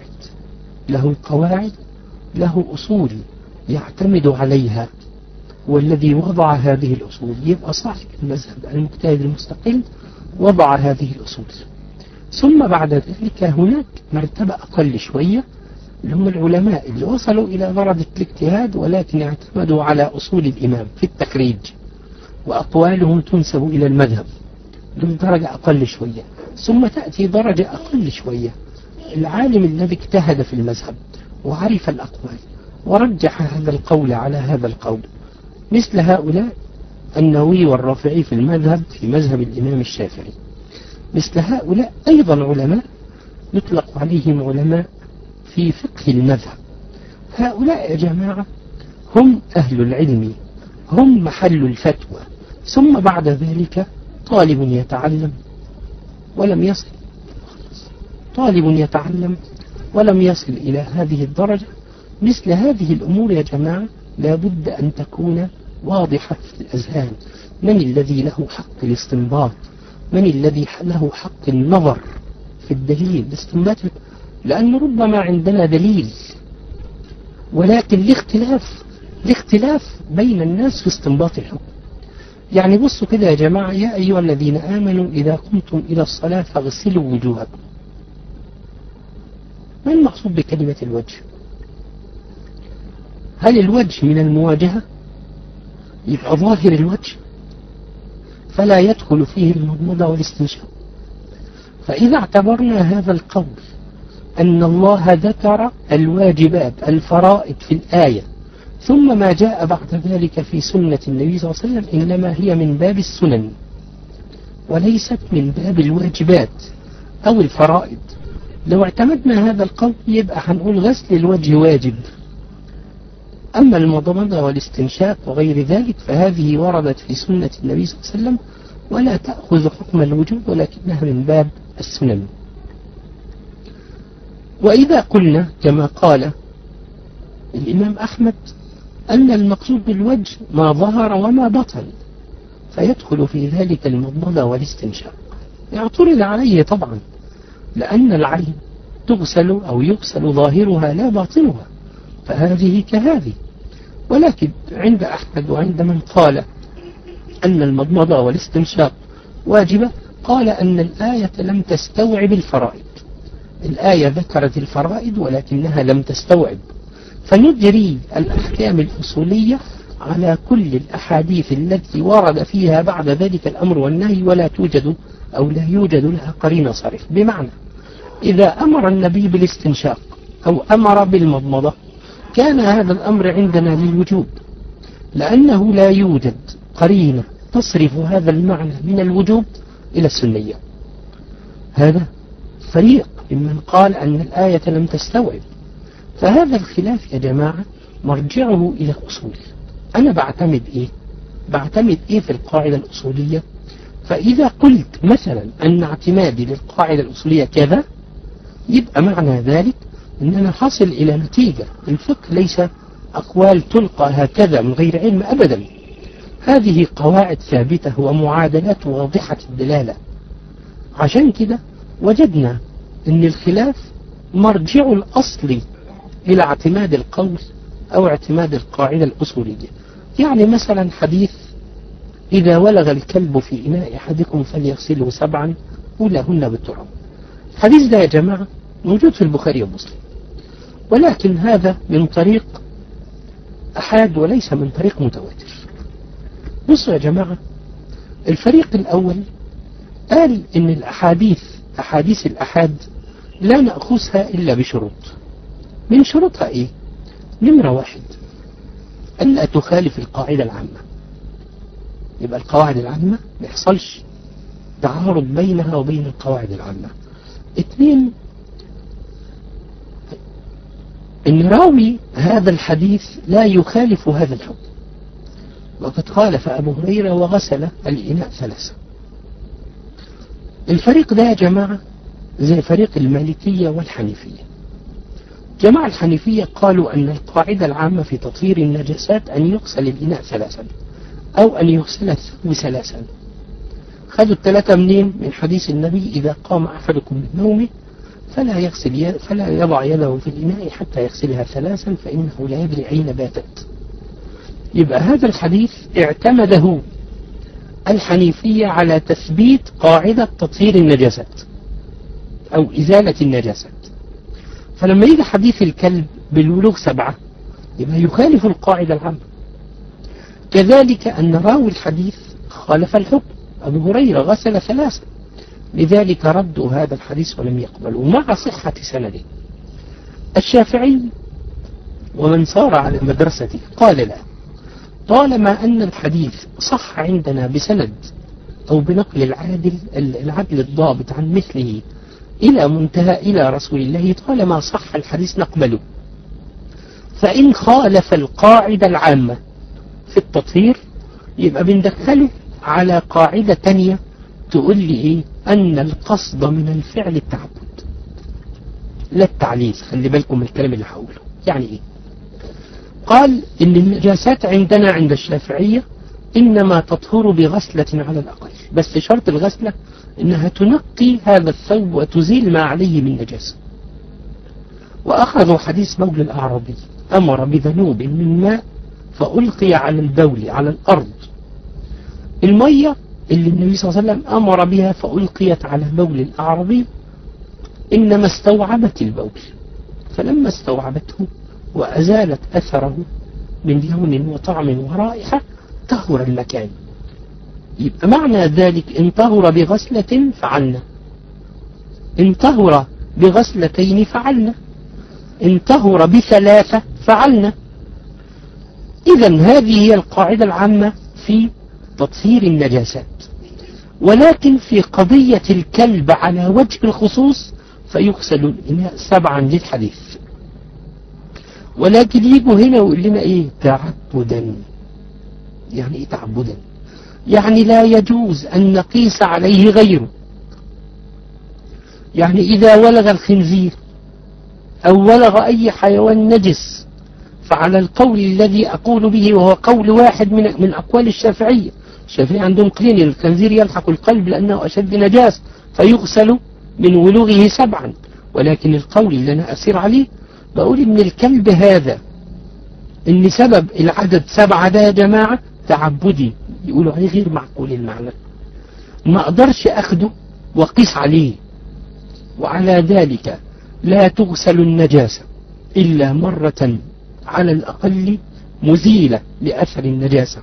قواعد له أصول يعتمد عليها، والذي وضع هذه الأصول يبقى صاحب المذهب المجتهد المستقل وضع هذه الأصول. ثم بعد ذلك هناك مرتبة أقل شوية اللي هم العلماء اللي وصلوا إلى درجة الاجتهاد ولكن اعتمدوا على أصول الإمام في التخريج، وأقوالهم تنسب إلى المذهب، دون درجة أقل شوية. ثم تأتي درجة أقل شوية العالم الذي اجتهد في المذهب وعرف الأقوال ورجح هذا القول على هذا القول، مثل هؤلاء النووي والرافعي في المذهب في مذهب الإمام الشافعي. مثل هؤلاء أيضا علماء يطلق عليهم علماء في فقه المذهب. هؤلاء يا جماعة هم أهل العلم، هم محل الفتوى. ثم بعد ذلك طالب يتعلم ولم يصل إلى هذه الدرجة مثل هذه الأمور يا جماعة لابد أن تكون واضحة في الأذهان. من الذي له حق الاستنباط؟ من الذي له حق النظر في الدليل الاستنباط؟ لأن ربما عندنا دليل ولكن الاختلاف بين الناس في استنباط الحكم. يعني بصوا كده يا جماعة: يا أيها الذين آمنوا إذا قمتم إلى الصلاة فاغسلوا وجوهكم. ما المقصود بكلمة الوجه؟ هل الوجه من المواجهة؟ يبقى ظاهر الوجه فلا يدخل فيه المضمضة والاستنشاق. فإذا اعتبرنا هذا القول أن الله ذكر الواجبات الفرائض في الآية ثم ما جاء بعد ذلك في سنة النبي صلى الله عليه وسلم إنما هي من باب السنن وليست من باب الواجبات أو الفرائض، لو اعتمدنا هذا القول يبقى هنقول غسل الوجه واجب. أما المضمضة والاستنشاق وغير ذلك فهذه وردت في سنة النبي صلى الله عليه وسلم ولا تأخذ حكم الوجوب ولكنها من باب السنن. وإذا قلنا كما قال الإمام أحمد أن المقصود بالوجه ما ظهر وما بطن فيدخل في ذلك المضمضة والاستنشاق، يعترض عليه طبعا لأن العين تغسل أو يغسل ظاهرها لا باطنها، فهذه كهذه. ولكن عند أحمد وعند من قال أن المضمضة والاستنشاق واجبة قال أن الآية لم تستوعب الفرائض. الآية ذكرت الفرائض ولكنها لم تستوعب، فنجري الأحكام الأصولية على كل الأحاديث التي ورد فيها بعد ذلك الأمر والنهي ولا توجد أو لا يوجد لها قرينة صريح. بمعنى إذا أمر النبي بالاستنشاق أو أمر بالمضمضة كان هذا الأمر عندنا للوجوب، لأنه لا يوجد قرينة تصرف هذا المعنى من الوجوب إلى السنية. هذا فريق ممن قال أن الآية لم تستوعب. فهذا الخلاف يا جماعة مرجعه إلى أصول. أنا بعتمد إيه في القاعدة الأصولية؟ فإذا قلت مثلا أن اعتمادي للقاعدة الأصولية كذا يبقى معنى ذلك أننا حصل إلى نتيجة. الفقه ليس أقوال تلقى هكذا من غير علم أبدا، هذه قواعد ثابتة ومعادلات واضحة الدلالة. عشان كده وجدنا أن الخلاف مرجع الأصلي إلى اعتماد القول أو اعتماد القاعدة الأصولية. يعني مثلا حديث إذا ولغ الكلب في إناء أحدكم فليغسله 7 أولاهن بالتراب. الحديث ده يا جماعة موجود في البخاري ومسلم، ولكن هذا من طريق أحاد وليس من طريق متواتر. بصوا يا جماعة، الفريق الأول قال إن أحاديث الأحاد لا نأخذها إلا بشروط. من شروطها إيه؟ نمرة 1 ألا تخالف القاعدة العامة، يبقى القواعد العامة ما يحصلش تعارض بينها وبين القواعد العامة. 2 إن راوي هذا الحديث لا يخالف هذا الحكم، وقد خالف أبو هريرة وغسل الإناء 3. الفريق ده يا جماعة زي فريق المالكية والحنيفية. جماعة الحنيفية قالوا أن القاعدة العامة في تطهير النجاسات أن يغسل الإناء 3 أو أن يغسل الثوب 3. خذوا 3 منين؟ من حديث النبي إذا قام أحدكم من نومه فلا يضع يده في الإناء حتى يغسلها 3 فإنه لا يدري أين باتت. يبقى هذا الحديث اعتمده الحنيفية على تثبيت قاعدة تطهير النجاسات أو إزالة النجاسات. فلما يجي حديث الكلب بالولوغ 7 يبقى يخالف القاعدة العامة. كذلك أن راوي الحديث خالف الحكم، أبو هريرة غسل 3، لذلك ردوا هذا الحديث ولم يقبلوا مع صحة سنده. الشافعي ومن صار على مدرسته قال لا، طالما أن الحديث صح عندنا بسند أو بنقل العدل الضابط عن مثله إلى منتهى إلى رسول الله، طالما صح الحديث نقبله. فإن خالف القاعدة العامة في التطهير يبقى بندخله على قاعدة تانية تقول لي إيه؟ أن القصد من الفعل التعبد لا التعليل. خلي بالكم من الكلام اللي هقوله. يعني إيه؟ قال إن النجاسات عندنا عند الشافعية إنما تطهر بغسلة على الأقل، بس شرط الغسلة إنها تنقي هذا الثوب وتزيل ما عليه من نجاسة. وأخذوا حديث بول الأعرابي أمر بذنوب من ماء فألقي على البول على الأرض. المية اللي النبي صلى الله عليه وسلم أمر بها فألقيت على بول الأعرابي إنما استوعبت البول، فلما استوعبته وأزالت أثره من لون وطعم ورائحة طهر المكان. يبقى معنى ذلك إن طهر بغسلة فعلنا، إن طهر بغسلتين فعلنا، إن طهر بثلاثة فعلنا. إذن هذه هي القاعدة العامة في تطهير النجاسات. ولكن في قضية الكلب على وجه الخصوص فيغسل الإناء 7 للحديث. ولكن يجوا هنا ويقول لنا إيه؟ تعبدا. يعني إيه تعبدا؟ يعني لا يجوز أن نقيس عليه غيره. يعني إذا ولغ الخنزير أو ولغ أي حيوان نجس فعلى القول الذي أقول به، وهو قول واحد من أقوال الشافعية. الشافعية عندهم قليل، الخنزير يلحق القلب لأنه أشد نجاس فيغسل من ولوغه 7. ولكن القول اللي أنا أسير عليه بقول إن الكلب هذا إن سبب العدد 7 ده يا جماعة تعبدي، يقولوا عليه غير معقول المعنى، ما أقدرش أخده وقيس عليه. وعلى ذلك لا تغسل النجاسة إلا مرة على الأقل مزيلة لأثر النجاسة،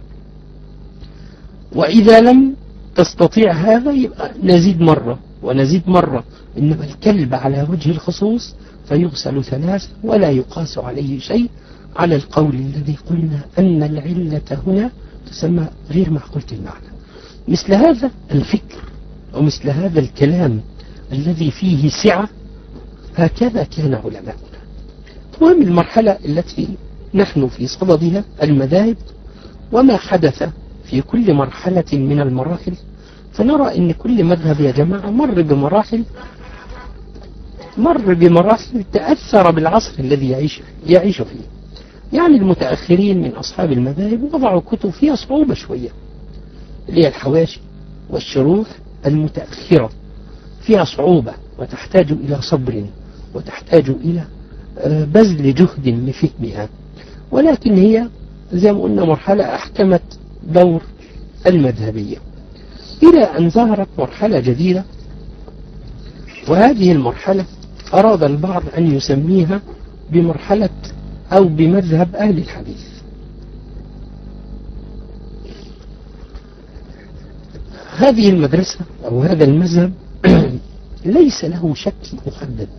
وإذا لم تستطيع هذا يبقى نزيد مرة ونزيد مرة. إنما الكلب على وجه الخصوص فيغسل 3 ولا يقاس عليه شيء، على القول الذي قلنا أن العلة هنا تسمى غير معقولة المعنى. مثل هذا الفكر ومثل هذا الكلام الذي فيه سعة هكذا كان علماؤنا. المهم المرحلة التي نحن في صددها المذاهب وما حدث في كل مرحلة من المراحل، فنرى أن كل مذهب يا جماعة مر بمراحل تأثر بالعصر الذي يعيش فيه. يعني المتأخرين من أصحاب المذاهب وضعوا كتب فيها صعوبة شوية، اللي هي الحواشي والشروح المتأخرة فيها صعوبة وتحتاج إلى صبر وتحتاج إلى بذل جهد لفهمها، ولكن هي زي ما قلنا مرحلة أحكمت دور المذهبية إلى أن ظهرت مرحلة جديدة. وهذه المرحلة أراد البعض أن يسميها بمرحلة أو بمذهب أهل الحديث. هذه المدرسة أو هذا المذهب ليس له شكل محدد،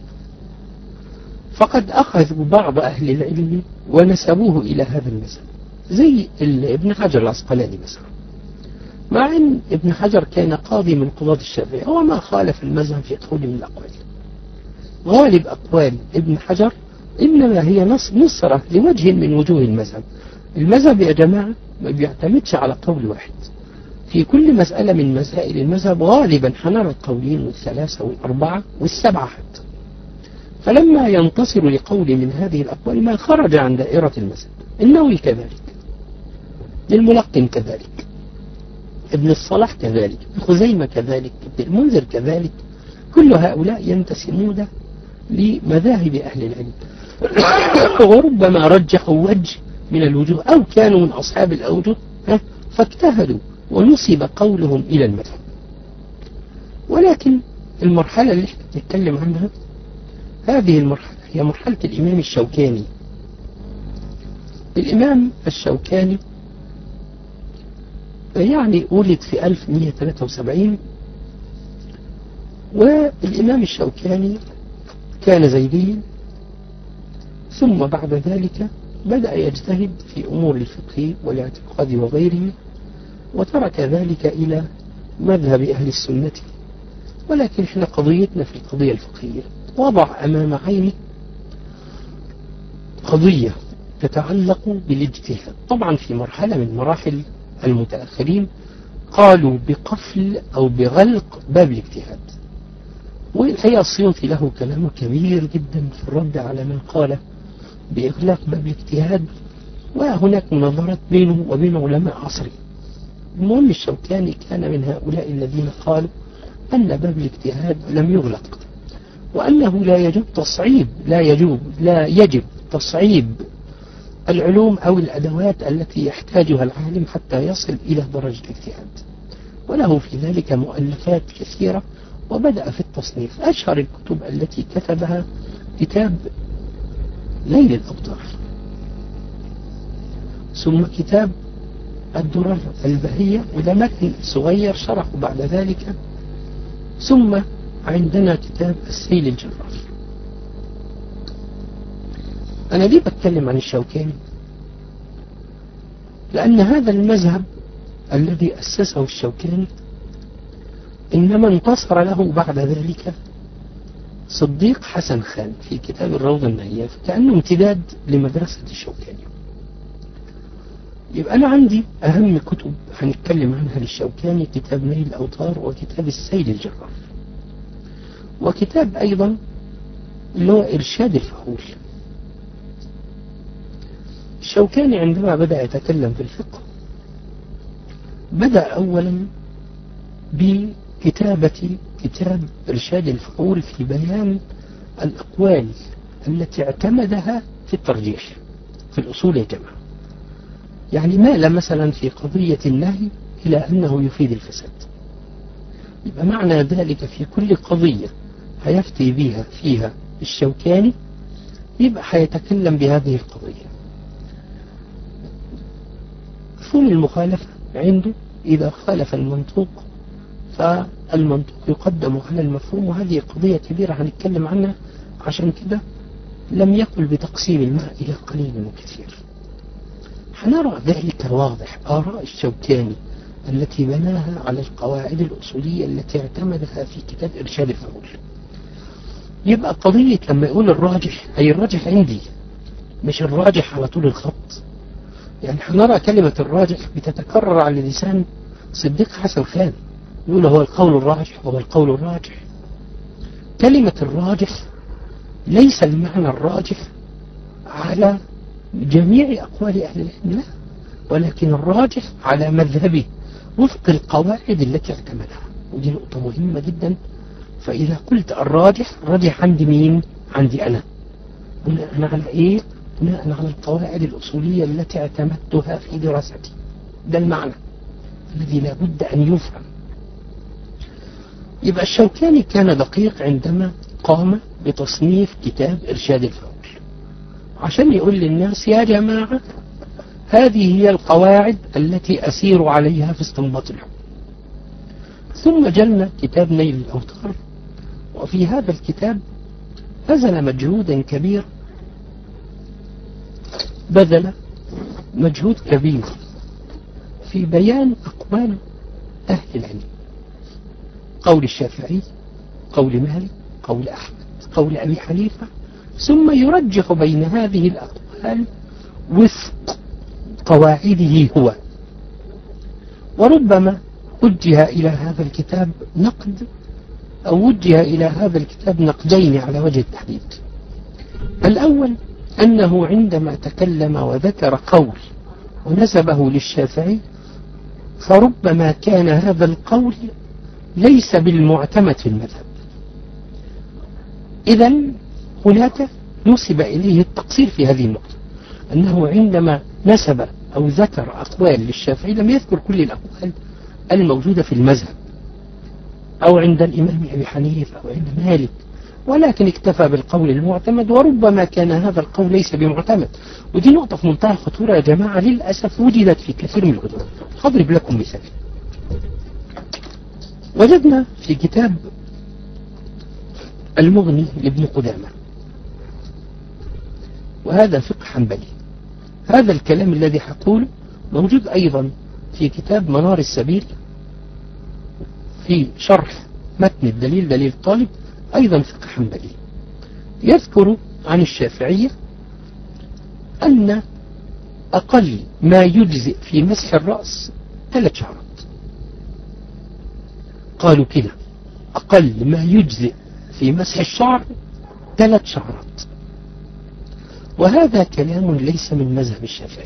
فقد أخذوا بعض أهل العلم ونسبوه إلى هذا المذهب، زي ابن حجر العسقلاني مثلا، مع أن ابن حجر كان قاضي من قضاة الشافعية، هو ما خالف المذهب في قول من الأقوال. غالب أقوال ابن حجر إنما هي نصرة لوجه من وجوه المذهب. المذهب يا جماعة ما بيعتمدش على قول واحد في كل مسألة من مسائل المذهب، غالبا حنرى القولين وال3 وال4 وال7 حتى. فلما ينتصر لقول من هذه الأقوال ما خرج عن دائرة المذهب. النووي كذلك، الملقن كذلك، ابن الصلاح كذلك، ابن خزيمة كذلك، ابن المنذر كذلك. كل هؤلاء ينتسبون لمذاهب أهل العلم وربما رجحوا وجه من الوجوه أو كانوا من أصحاب الأوجه فاجتهدوا ونصب قولهم إلى المذهب. ولكن المرحلة اللي نتكلم عنها هذه المرحلة هي مرحلة الإمام الشوكاني. الإمام الشوكاني يعني ولد في 1173، والإمام الشوكاني كان زيديا، ثم بعد ذلك بدأ يجتهد في أمور الفقه والاعتقاد وغيره، وترك ذلك إلى مذهب أهل السنة. ولكن احنا قضيتنا في القضية الفقهية، وضع أمام عينه قضية تتعلق بالاجتهاد. طبعا في مرحلة من مراحل المتأخرين قالوا بقفل أو بغلق باب الاجتهاد، والحقيقة السيوطي له كلام كبير جدا في الرد على من قال بإغلاق باب الاجتهاد، وهناك مناظرات بينه وبين علماء عصره. المهم الشوكاني كان من هؤلاء الذين قالوا أن باب الاجتهاد لم يغلق، وأنه لا يجب تصعيب العلوم أو الأدوات التي يحتاجها العالم حتى يصل إلى درجة الاجتهاد، وله في ذلك مؤلفات كثيرة، وبدأ في التصنيف. أشهر الكتب التي كتبها كتاب نيل الأوطار، ثم كتاب الدرر البهية، وده متن صغير شرحه بعد ذلك، ثم عندنا كتاب السيل الجراف. أنا ليه بتكلم عن الشوكاني؟ لأن هذا المذهب الذي أسسه الشوكاني إنما انتصر له بعد ذلك صديق حسن خان في كتاب الروضة النهية، كأنه امتداد لمدرسة الشوكاني. يبقى أنا عندي أهم كتب هنتكلم عنها للشوكاني كتاب نيل الأوطار، وكتاب السيل الجراف، وكتاب أيضا اللي هو إرشاد الفحول. الشوكاني عندما بدأ يتكلم في الفقه بدأ أولا بكتابة كتاب إرشاد الفحول في بيان الأقوال التي اعتمدها في الترجيح في الأصول يا جماعة. يعني مال مثلا في قضية النهي إلى أنه يفيد الفساد، يبقى معنى ذلك في كل قضية هيفتي بها فيها الشوكاني يبقى هيتكلم بهذه القضية. مفهوم المخالفة عنده إذا خالف المنطوق فالمنطوق يقدم على المفهوم، وهذه قضية كبيرة هنتكلم عنها، عشان كده لم يقل بتقسيم الماء إلى قليل وكثير. هنرى ذلك واضح. آراء الشوكاني التي بناها على القواعد الأصولية التي اعتمدها في كتاب إرشاد الفحول. يبقى قضية لما يقول الراجح أي الراجح عندي، مش الراجح على طول الخط. يعني هنرى كلمة الراجح بتتكرر على لسان صديق حسن خان، يقول هو القول الراجح، هو القول الراجح. كلمة الراجح ليس المعنى الراجح على جميع أقوال أهل العلم، لا، ولكن الراجح على مذهبه وفق القواعد التي اعتمدها، ودي نقطة مهمة جدا. فإذا قلت الراجح، راجح عندي مين؟ عندي أنا. بناء على إيه؟ بناء على القواعد الأصولية التي اعتمدتها في دراستي. ده المعنى الذي لا بد أن يفهم. يبقى الشوكاني كان دقيق عندما قام بتصنيف كتاب إرشاد الفحول، عشان يقول للناس يا جماعة هذه هي القواعد التي أسير عليها في استنباط الحكم. ثم جلنا كتاب نيل الأوطار، وفي هذا الكتاب بذل مجهود كبير في بيان أقوال أهل العلم، قول الشافعي، قول مالك، قول أحمد، قول أبي حنيفة، ثم يرجح بين هذه الأقوال وفق قواعده هو. وربما وجه إلى هذا الكتاب نقدين على وجه التحديد. الأول أنه عندما تكلم وذكر قول ونسبه للشافعي فربما كان هذا القول ليس بالمعتمد في المذهب، إذن هناك نسب إليه التقصير في هذه النقطة، أنه عندما نسب أو ذكر أقوال للشافعي لم يذكر كل الأقوال الموجودة في المذهب أو عند الإمام أبي حنيفة أو عند مالك، ولكن اكتفى بالقول المعتمد، وربما كان هذا القول ليس بمعتمد. ودي نقطة في منتهى الخطورة يا جماعة، للأسف وجدت في كثير من الكتب. هضرب لكم مثال. وجدنا في كتاب المغني لابن قدامة، وهذا فقه حنبلي. هذا الكلام الذي حقوله موجود أيضا في كتاب منار السبيل في شرح متن الدليل دليل الطالب، أيضا فقه حنبلي. يذكر عن الشافعية أن أقل ما يجزئ في مسح الرأس 3 شعرات. قالوا كده، أقل ما يجزئ في مسح الشعر 3 شعرات. وهذا كلام ليس من مذهب الشافعي،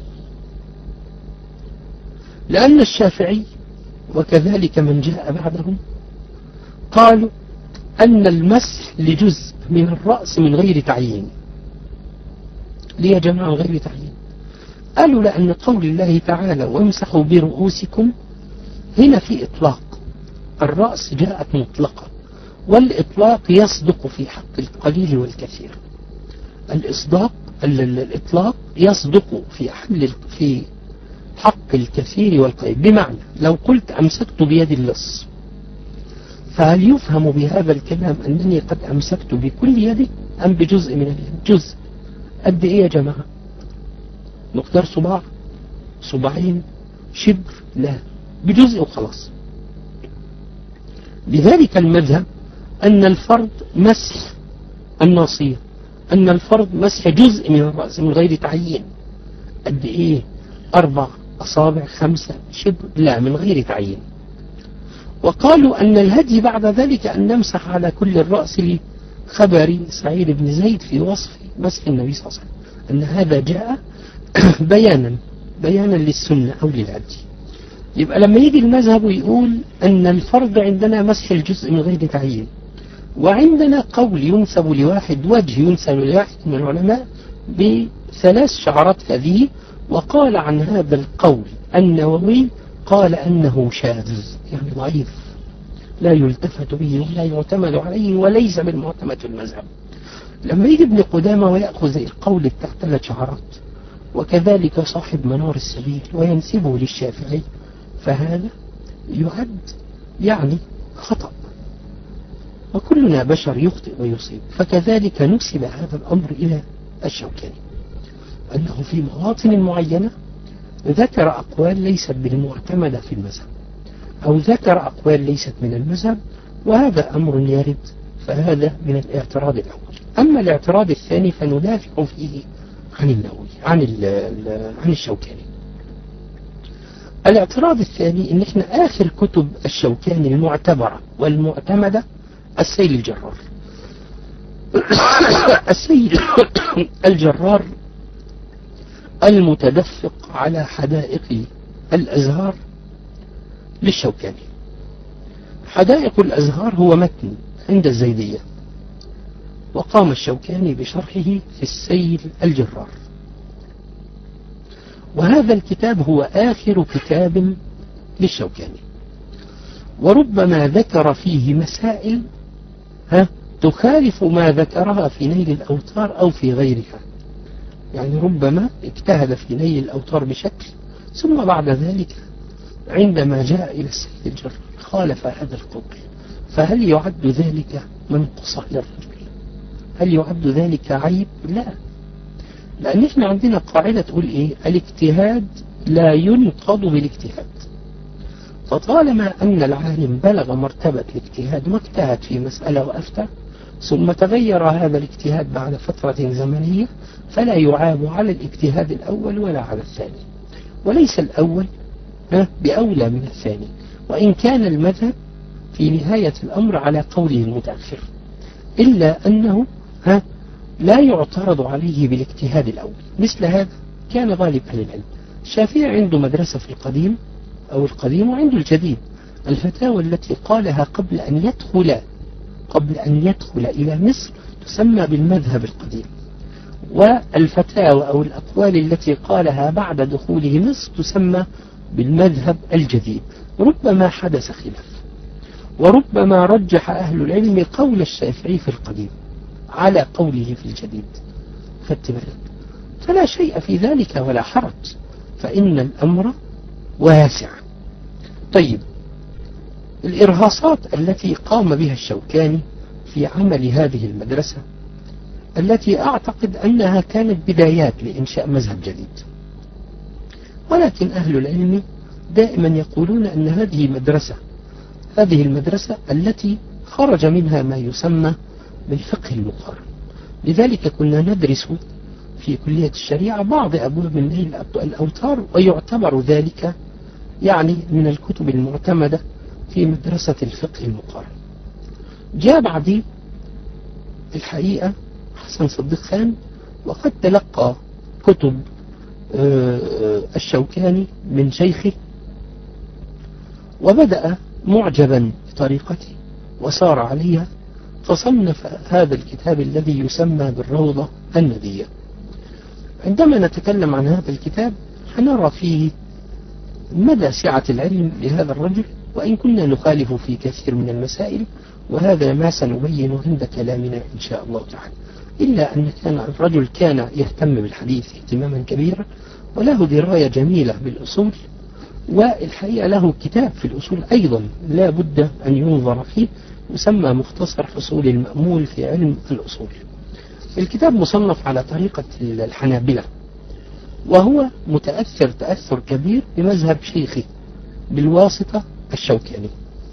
لأن الشافعي وكذلك من جاء بعدهم قالوا أن المسح لجزء من الرأس من غير تعيين. ليه يا جماعة غير تعيين؟ قالوا لأن قول الله تعالى وامسحوا برؤوسكم هنا في إطلاق، الرأس جاءت مطلقة، والإطلاق يصدق في حق القليل والكثير. الإطلاق يصدق في حق الكثير والقليل. بمعنى لو قلت أمسكت بيد اللص، فهل يفهم بهذا الكلام أنني قد أمسكت بكل يدي أم بجزء من اليد؟ جزء. قد إيه يا جماعة؟ مقدار صباع، صباعين، شبر؟ لا، بجزء وخلاص. لذلك المذهب أن الفرض مسح الناصية، أن الفرض مسح جزء من الرأس من غير تعيين. قد إيه؟ 4 أصابع، 5 شبر؟ لا، من غير تعيين. وقالوا أن الهدي بعد ذلك أن نمسح على كل الرأس لخبر سعيد بن زيد في وصف مسح النبي صلى الله عليه وسلم، أن هذا جاء بيانا للسنة أو للهدي. يبقى لما يجي المذهب ويقول أن الفرض عندنا مسح الجزء من غير تعيين، وعندنا قول ينسب لواحد، وجه ينسب لواحد من العلماء ب3 شعرات هذه، وقال عن هذا القول النووي قال أنه شاذ، يعني ضعيف، لا يلتفت به ولا يعتمد عليه وليس بالمعتمد في المذهب. لما يجي ابن قدامة ويأخذ القول بتاع 3 شعرات وكذلك صاحب منار السبيل وينسبه للشافعي، فهذا يعد يعني خطأ، وكلنا بشر يخطئ ويصيب. فكذلك نسب هذا الأمر إلى الشوكاني، أنه في مواطن معينة ذكر أقوال ليست بالمعتمدة في المذهب، أو ذكر أقوال ليست من المذهب، وهذا أمر يرد، فهذا من الاعتراض الأول. أما الاعتراض الثاني فندافع فيه عن النووي عن الشوكاني. الاعتراض الثاني ان احنا اخر كتب الشوكاني المعتبرة والمعتمدة السيل الجرار. السيل الجرار المتدفق على حدائق الأزهار للشوكاني. حدائق الأزهار هو متن عند الزيدية، وقام الشوكاني بشرحه في السيل الجرار، وهذا الكتاب هو آخر كتاب للشوكاني، وربما ذكر فيه مسائل تخالف ما ذكرها في نيل الأوطار أو في غيرها. يعني ربما اجتهد في نيل الأوطار بشكل، ثم بعد ذلك عندما جاء إلى السيل الجرار خالف هذا القول. فهل يعد ذلك منقصة للرجل؟ هل يعد ذلك عيب؟ لا، لأن احنا عندنا قاعدة تقول ايه؟ الاجتهاد لا ينقض بالاجتهاد. فطالما أن العالم بلغ مرتبة الاجتهاد واجتهد في مسألة وأفتى، ثم تغير هذا الاجتهاد بعد فترة زمنية، فلا يعاب على الاجتهاد الأول ولا على الثاني، وليس الأول بأولى من الثاني، وإن كان المذهب في نهاية الأمر على قوله المتأخر، إلا أنه لا يعترض عليه بالاجتهاد الأول. مثل هذا كان غالب أهل العلم. الشافعي عنده مدرسة في القديم وعنده الجديد. الفتاوى التي قالها قبل أن يدخل إلى مصر تسمى بالمذهب القديم، والفتاوى أو الأقوال التي قالها بعد دخوله مصر تسمى بالمذهب الجديد. ربما حدث خلاف، وربما رجح أهل العلم قول الشافعي في القديم على قوله في الجديد، خدت بالك؟ فلا شيء في ذلك ولا حرج، فإن الأمر واسع. طيب، الإرهاصات التي قام بها الشوكاني في عمل هذه المدرسة، التي أعتقد أنها كانت بدايات لإنشاء مذهب جديد، ولكن أهل العلم دائما يقولون أن هذه المدرسة التي خرج منها ما يسمى بالفقه المقارن. لذلك كنا ندرس في كلية الشريعة بعض أبواب من نيل الأوطار، ويعتبر ذلك يعني من الكتب المعتمدة في مدرسة الفقه المقارن. جاء بعدي الحقيقة حسن صديق خان وقد تلقى كتب الشوكاني من شيخه، وبدأ معجبا بطريقته وسار عليها، فصنف هذا الكتاب الذي يسمى بالروضة الندية. عندما نتكلم عن هذا الكتاب هنرى فيه مدى سعة العلم لهذا الرجل، وإن كنا نخالف في كثير من المسائل، وهذا ما سنبين عند كلامنا إن شاء الله تعالى. إلا أن الرجل كان يهتم بالحديث اهتماما كبيرا، وله دراية جميلة بالأصول، والحقيقة له كتاب في الأصول أيضا لا بد أن ينظر فيه، يسمى مختصر حصول المأمول في علم الأصول. الكتاب مصنف على طريقة الحنابلة، وهو متأثر تأثر كبير بمذهب شيخه بالواسطة الشوكاني.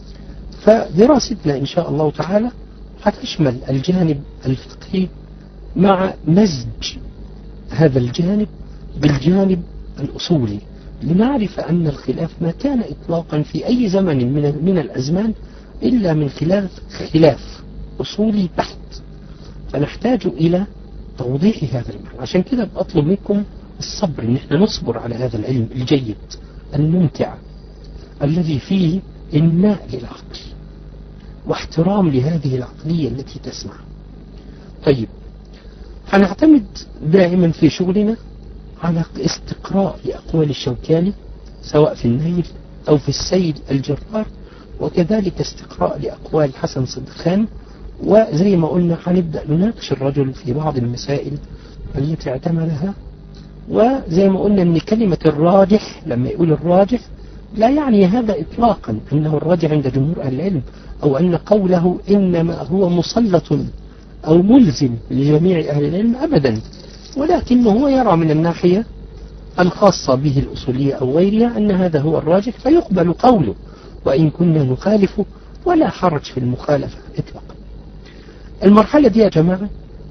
فدراستنا إن شاء الله تعالى هتشمل الجانب الفقهي مع مزج هذا الجانب بالجانب الأصولي، لنعرف أن الخلاف ما كان إطلاقا في أي زمن من الأزمان إلا من خلاف أصولي بحت، فنحتاج إلى توضيح هذا المعنى. عشان كده بأطلب منكم الصبر، إن احنا نصبر على هذا العلم الجيد الممتع الذي فيه إنماء للعقل واحترام لهذه العقلية التي تسمع. طيب، هنعتمد دائما في شغلنا على استقراء لأقوال الشوكاني سواء في النيل أو في السيد الجرار، وكذلك استقراء لأقوال حسن صدخان. وزي ما قلنا هنبدأ نناقش الرجل في بعض المسائل التي اعتمدها. وزي ما قلنا أن كلمة الراجح لما يقول الراجح لا يعني هذا إطلاقا أنه الراجح عند جمهور أهل العلم، أو أن قوله إنما هو مسلط أو ملزم لجميع أهل العلم أبدا، ولكنه هو يرى من الناحية الخاصة به الأصولية أو غيرها أن هذا هو الراجح، فيقبل قوله وإن كنا نخالفه، ولا حرج في المخالفة إطلاقا. المرحلة دي يا جماعة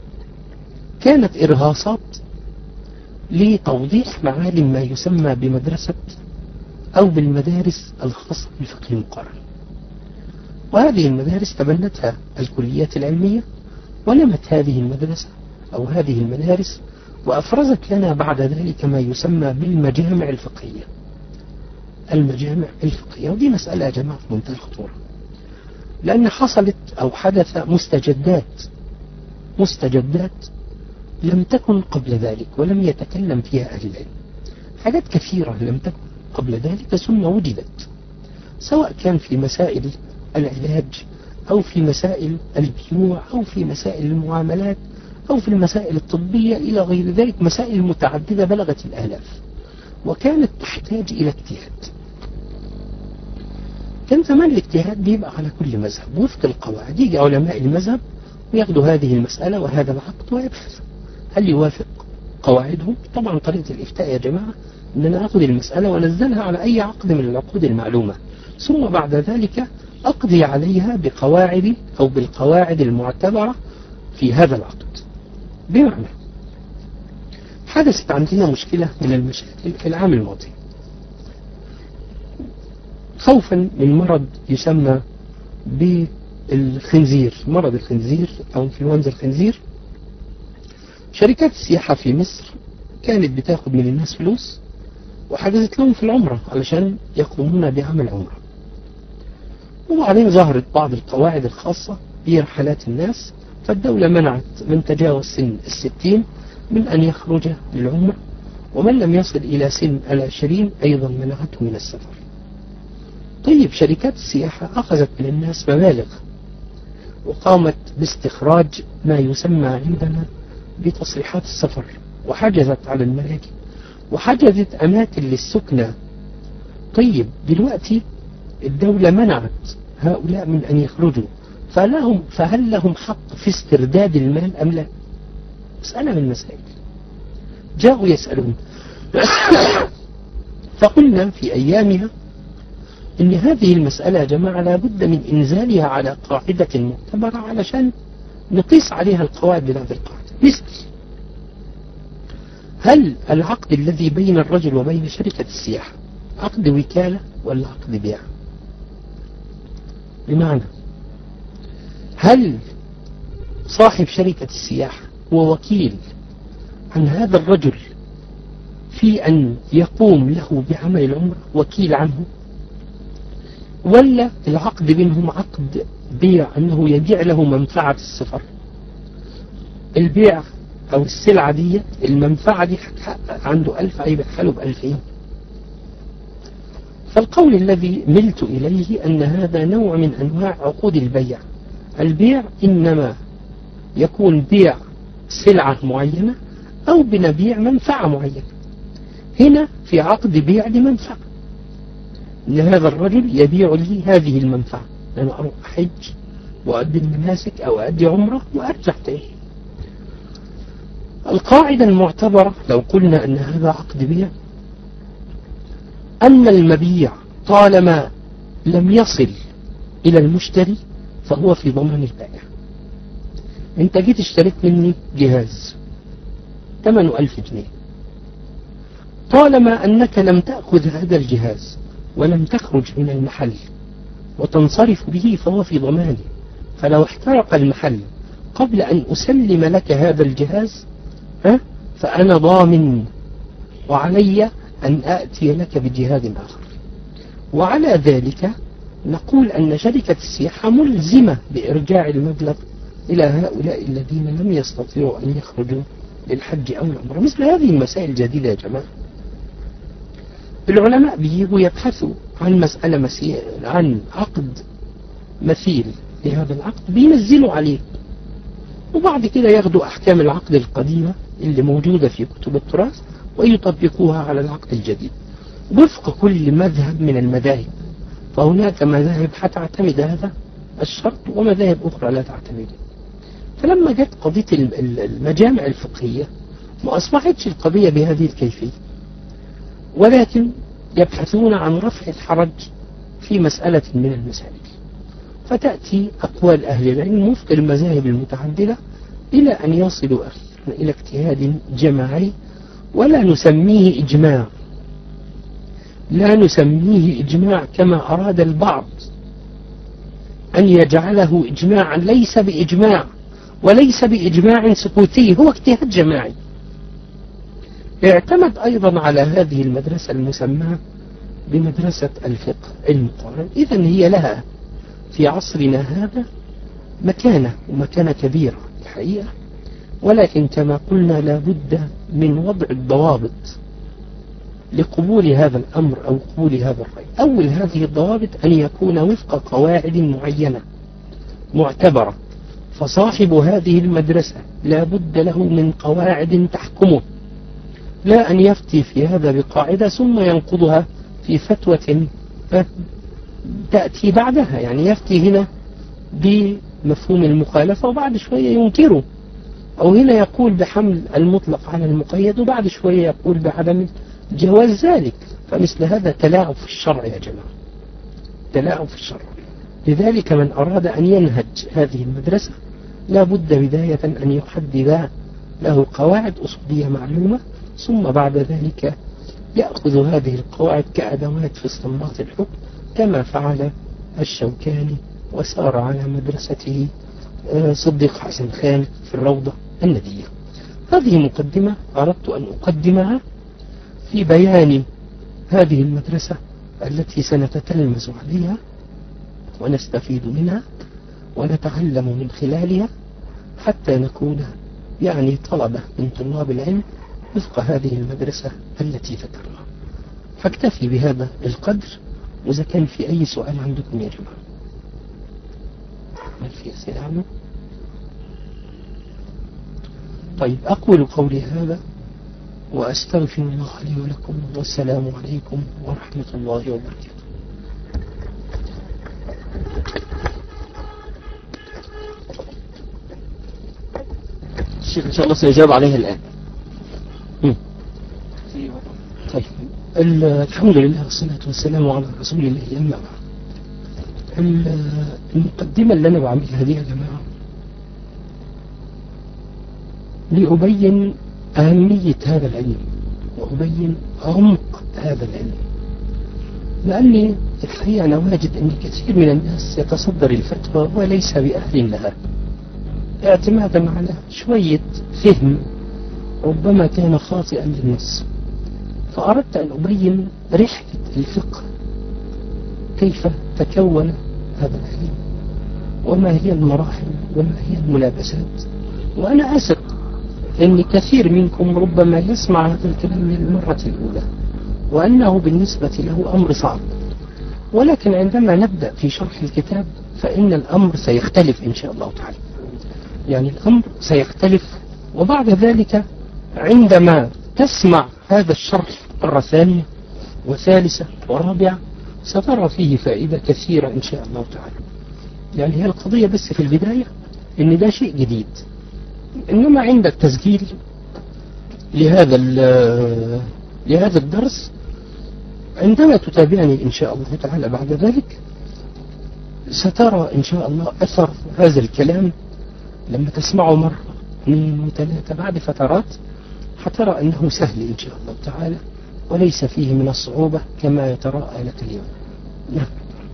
كانت إرهاصات لتوضيح معالم ما يسمى بمدرسة أو بالمدارس الخاصة بالفقه المقارن، وهذه المدارس تبنتها الكليات العلمية، ونمت هذه المدرسة أو هذه المدارس وأفرزت لنا بعد ذلك ما يسمى بالمجامع الفقهية. المجامع الفقهية، ودي مسألة يا جماعة في منتهى الخطورة، لأن حصلت أو حدث مستجدات لم تكن قبل ذلك ولم يتكلم فيها أهل العلم. حاجات كثيرة لم تكن قبل ذلك ثم وجدت، سواء كان في مسائل العلاج أو في مسائل البيوع أو في مسائل المعاملات أو في المسائل الطبية إلى غير ذلك، مسائل متعددة بلغت الآلاف، وكانت تحتاج إلى اجتهاد. كان زمان الاجتهاد بيبقى على كل مذهب وفق القواعد، يجي علماء المذهب وياخدوا هذه المسألة وهذا العقد ويبحث هل يوافق قواعدهم. طبعا طريقة الإفتاء يا جماعة أن أنا أخذ المسألة وأنزلها على أي عقد من العقود المعلومة، ثم بعد ذلك أقضي عليها بقواعد أو بالقواعد المعتبرة في هذا العقد. بمعنى حدثت عندنا مشكلة من المشاكل في العام الماضي خوفا من مرض يسمى بالخنزير، مرض الخنزير أو انفلونزا الخنزير. شركات السياحة في مصر كانت بتاخد من الناس فلوس وحجزت لهم في العمرة علشان يقومون بعمل عمرة، وبعدين ظهرت بعض القواعد الخاصة برحلات الناس، فالدولة منعت من تجاوز سن 60 من أن يخرج للعمرة، ومن لم يصل إلى سن 20 أيضا منعته من السفر. طيب، شركات السياحة أخذت من الناس مبالغ وقامت باستخراج ما يسمى عندنا بتصريحات السفر، وحجزت على المراكب وحجزت أماكن للسكنى. طيب، دلوقتي الدولة منعت هؤلاء من أن يخرجوا، فهل لهم حق في استرداد المال أم لا؟ مسألة من المسائل. جاءوا يسألون فقلنا في أيامها إن هذه المسألة يا جماعة لابد من إنزالها على قاعدة معتبرة علشان نقيس عليها القواعد بهذه القاعدة. مثل هل العقد الذي بين الرجل وبين شركة السياحة عقد وكالة ولا عقد بيع؟ بمعنى هل صاحب شركة السياحة هو وكيل عن هذا الرجل في أن يقوم له بعمل العمرة وكيل عنه، ولا العقد بينهم عقد بيع أنه يبيع له منفعة السفر؟ البيع أو السلعة دي المنفعة دي هتحقق عنده 1000 هيبيعها له ب2000. فالقول الذي ملت إليه أن هذا نوع من أنواع عقود البيع. البيع إنما يكون بيع سلعة معينة أو بنبيع منفعة معينة. هنا في عقد بيع لمنفعة، إن هذا الرجل يبيع لي هذه المنفعة، أنا أروح أحج وأؤدي المناسك أو أؤدي عمرة وأرجع تاني. القاعدة المعتبرة لو قلنا أن هذا عقد بيع أن المبيع طالما لم يصل إلى المشتري فهو في ضمان البائع. أنت جيت اشتريت مني جهاز ثمنه 1000 جنيه، طالما أنك لم تأخذ هذا الجهاز ولم تخرج من المحل وتنصرف به فهو في ضماني. فلو احترق المحل قبل أن أسلم لك هذا الجهاز فأنا ضامن، وعلي أن آتي لك بجهاز آخر. وعلى ذلك نقول أن شركة السياحة ملزمة بإرجاع المبلغ إلى هؤلاء الذين لم يستطيعوا أن يخرجوا للحج أو العمرة. مثل هذه المسائل الجديدة يا جماعة، العلماء بيجوا يبحثوا عن مسألة عن عقد مثيل لهذا العقد بينزلوا عليه، وبعد كده ياخدوا أحكام العقد القديمة اللي موجودة في كتب التراث ويطبقوها على العقد الجديد وفق كل مذهب من المذاهب. فهناك مذاهب هتعتمد هذا الشرط ومذاهب أخرى لا تعتمد. فلما جت قضية المجامع الفقهية ما أصبحتش القضية بهذه الكيفية، ولكن يبحثون عن رفع الحرج في مسألة من المسائل، فتأتي أقوال أهل العلم وفق المذاهب المتعددة إلى أن يصلوا أخيرا إلى اجتهاد جماعي. ولا نسميه إجماع، لا نسميه إجماع كما أراد البعض أن يجعله إجماعا. ليس بإجماع وليس بإجماع سكوتي، هو اجتهاد جماعي. اعتمد أيضا على هذه المدرسة المسماة بمدرسة الفقه المقارن. إذن هي لها في عصرنا هذا مكانة كبيرة الحقيقة، ولكن كما قلنا لا بد من وضع الضوابط لقبول هذا الأمر أو قبول هذا الرأي. أول هذه الضوابط أن يكون وفق قواعد معينة معتبرة، فصاحب هذه المدرسة لا بد له من قواعد تحكمه، لا أن يفتي في هذا بقاعدة ثم ينقضها في فتوى تأتي بعدها. يعني يفتي هنا بمفهوم المخالفة وبعد شوية ينكره، أو هنا يقول بحمل المطلق على المقيد وبعد شوية يقول بعدم جواز ذلك. فمثل هذا تلاعب في الشرع يا جماعة، تلاعب في الشرع. لذلك من أراد أن ينهج هذه المدرسة لا بد بداية أن يحدد له قواعد أصولية معلومة، ثم بعد ذلك يأخذ هذه القواعد كأدوات في استنباط الحكم كما فعل الشوكاني وسار على مدرسته صديق حسن خان في الروضة الندية. هذه مقدمة أردت أن أقدمها في بيان هذه المدرسة التي سنتتلمذ عليها ونستفيد منها ونتعلم من خلالها حتى نكون يعني طلبة من طلاب العلم وفق هذه المدرسة التي ذكرناها. فاكتفي بهذا القدر، وإذا كان في أي سؤال عندكم يا جماعة. هل في أسئلة عنه؟ طيب، أقول قولي هذا وأستغفر الله لي ولكم، والسلام عليكم ورحمة الله وبركاته. الشيخ إن شاء الله سيجاب عليها الآن. طيب، الحمد لله والصلاة والسلام على رسول الله. أما بعد، المقدمة اللي أنا بعملها دي يا جماعة لأبين أهمية هذا العلم وأبين عمق هذا العلم، لأني الحقيقة أنا واجد أن كثير من الناس يتصدر الفتوى وليس بأهل لها، اعتمادا على شوية فهم ربما كان خاطئا للنص، فأردت أن أبين رحلة الفقه كيف تكون هذا العلم وما هي المراحل وما هي الملابسات. وأنا أثق أن كثير منكم ربما يسمع هذا الكلام للمرة الأولى وأنه بالنسبة له أمر صعب، ولكن عندما نبدأ في شرح الكتاب فإن الأمر سيختلف إن شاء الله تعالى. يعني الأمر سيختلف، وبعد ذلك عندما تسمع هذا الشرح مرة ثانية وثالثة ورابعة سترى فيه فائدة كثيرة إن شاء الله تعالى. يعني هي القضية بس في البداية إن ده شيء جديد، إنما عند التسجيل لهذا الدرس عندما تتابعني إن شاء الله تعالى بعد ذلك سترى إن شاء الله أثر هذا الكلام. لما تسمعه مرة 2 و3 بعد فترات حترى أنه سهل إن شاء الله تعالى وليس فيه من الصعوبة كما يتراءى لك اليوم. نعم.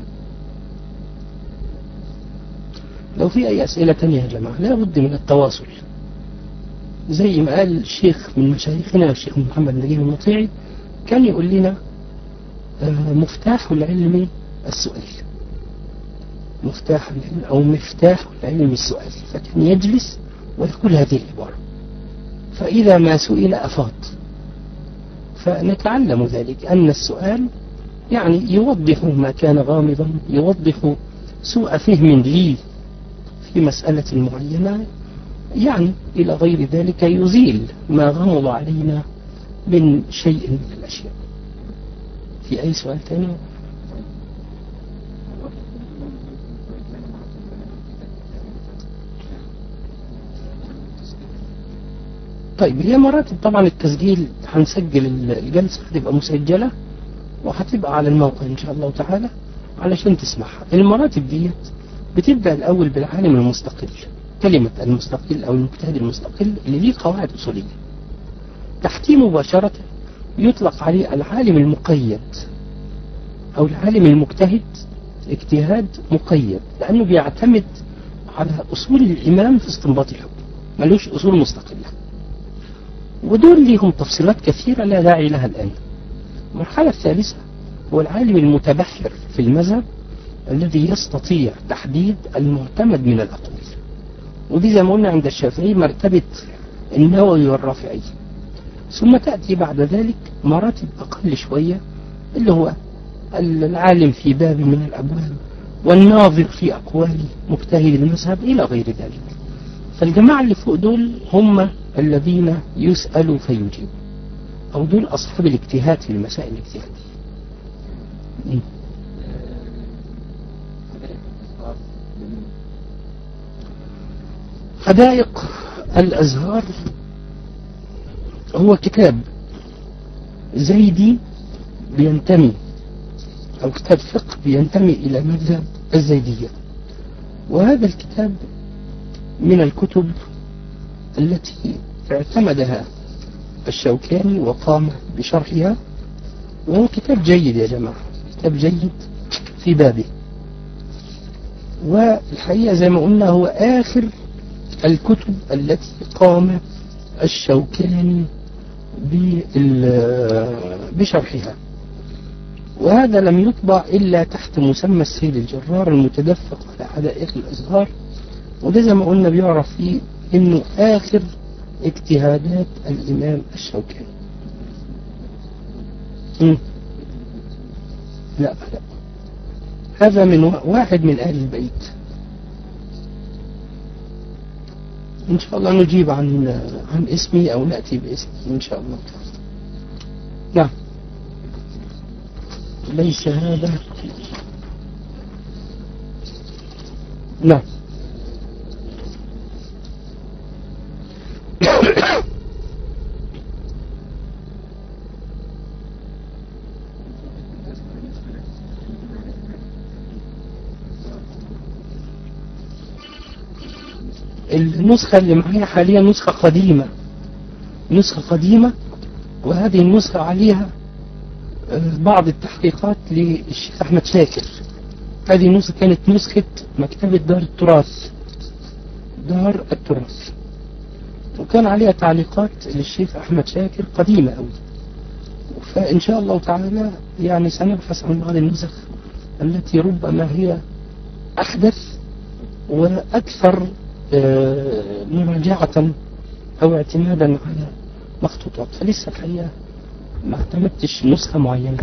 لو في أي أسئلة تانية يا جماعة لا بد من التواصل، زي ما قال الشيخ من مشايخنا الشيخ محمد نجيب المطيعي كان يقول لنا مفتاح العلم السؤال، مفتاح العلم أو مفتاح العلم السؤال، فكان يجلس ويقول هذه العبارة، فإذا ما سئل أفاض. فنتعلم ذلك أن السؤال يعني يوضح ما كان غامضا، يوضح سوء فهم لي في مسألة معينة، يعني إلى غير ذلك يزيل ما غمض علينا من شيء من الأشياء. في أي سؤال ثاني؟ طيب هي مراتب طبعا التسجيل، هنسجل الجلسة هتبقى مسجلة وهتبقى على الموقع إن شاء الله تعالى علشان تسمعها. المراتب ديت بتبدأ الأول بالعالم المستقل، كلمة المستقل أو المجتهد المستقل اللي ليه قواعد أصولية. تحتيه مباشرة يطلق عليه العالم المقيد أو العالم المجتهد اجتهاد مقيد، لأنه بيعتمد على أصول الإمام في استنباط الحكم، ملوش أصول مستقلة، ودول ليهم تفصيلات كثيرة لا داعي لها الآن. المرحلة الثالثة هو العالم المتبحر في المذهب الذي يستطيع تحديد المعتمد من الأقوال، ودي زي ما قلنا عند الشافعي مرتبة النووي والرافعي. ثم تأتي بعد ذلك مراتب أقل شوية اللي هو العالم في باب من الأبواب والناظر في أقوال مجتهد المذهب إلى غير ذلك. فالجماعة اللي فوق دول هم الذين يسألوا فيجيبوا، أو دول أصحاب الاجتهاد في المسائل الاجتهادية. حدائق الأزهار هو كتاب زيدي بينتمي، أو كتاب فقه بينتمي إلى مذهب الزيدية، وهذا الكتاب من الكتب التي اعتمدها الشوكاني وقام بشرحها، وهو كتاب جيد يا جماعة، كتاب جيد في بابه. والحقيقة زي ما قلنا هو آخر الكتب التي قام الشوكاني بشرحها، وهذا لم يطبع إلا تحت مسمى السيد الجرار المتدفق على حدائق الأزهار، وده زي ما قلنا بيعرف فيه إنه آخر اجتهادات الإمام الشوكاني. لا هذا من واحد من أهل البيت. إن شاء الله نجيب عن اسمي أو نأتي باسمي إن شاء الله. نعم. ليس هذا. نعم. النسخة اللي معايا حاليا نسخة قديمة، وهذه النسخة عليها بعض التحقيقات للشيخ أحمد شاكر. هذه النسخة كانت نسخة مكتبة دار التراث. وكان عليها تعليقات للشيخ أحمد شاكر قديمة أوي. فإن شاء الله تعالى يعني سنبحث عن بعض النسخ التي ربما هي أحدث وأكثر مراجعة أو اعتمادا على مخطوطات. فلسه الحقيقة ما اعتمدتش نسخة معينة.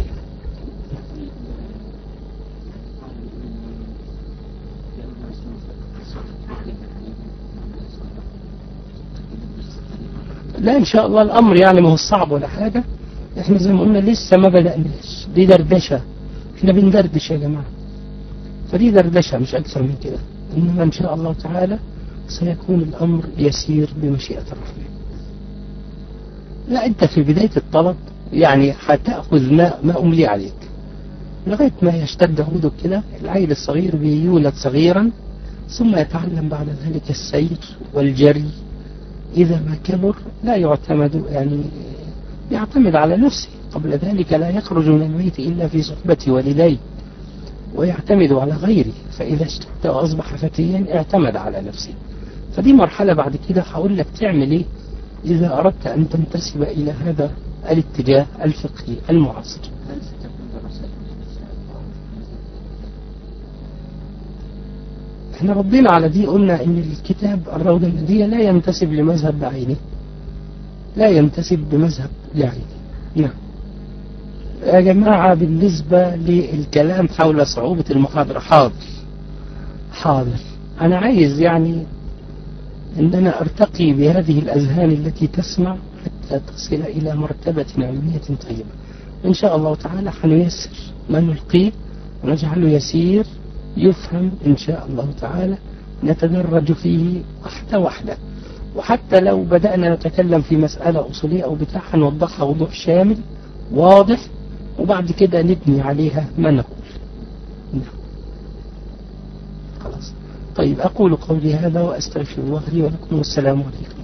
لا إن شاء الله الأمر يعني ما هو صعب ولا حاجة. إحنا زي ما قلنا لسه ما بدأناش، دي دردشة، إحنا بندردش يا جماعة، فدي دردشة مش أكثر من كده. إنما إن شاء الله تعالى سيكون الأمر يسير بمشيئة الرحمن. لا أنت في بداية الطلب يعني هتأخذ ما أملي عليك لغاية ما يشتد عودك كده. العيل الصغير بيولد صغيرا ثم يتعلم بعد ذلك السير والجري. إذا ما كبر لا يعتمد، يعني يعتمد على نفسه. قبل ذلك لا يخرج من البيت إلا في صحبة والديه ويعتمد على غيره. فإذا اشتد وأصبح فتيا اعتمد على نفسه. فدي مرحلة بعد كده هقول لك تعمل إيه إذا أردت أن تنتسب إلى هذا الاتجاه الفقهي المعاصر. احنا ردينا على دي، قلنا ان الكتاب الروضة الندية لا ينتسب لمذهب بعينه، لا ينتسب بمذهب بعينه. نعم يا جماعة، بالنسبة للكلام حول صعوبة المحاضرة، حاضر أنا عايز يعني أن أنا أرتقي بهذه الأذهان التي تسمع حتى تصل إلى مرتبة علمية طيبة. إن شاء الله تعالى حنيسر ما نلقيه ونجعله يسير يفهم إن شاء الله تعالى. نتدرج فيه واحدة واحدة، وحتى لو بدأنا نتكلم في مسألة أصولية أو بتاع هنوضحها وضوح شامل واضح، وبعد كده نبني عليها ما نقول. خلاص. طيب أقول قولي هذا وأستغفر الله لي ولكم، والسلام عليكم.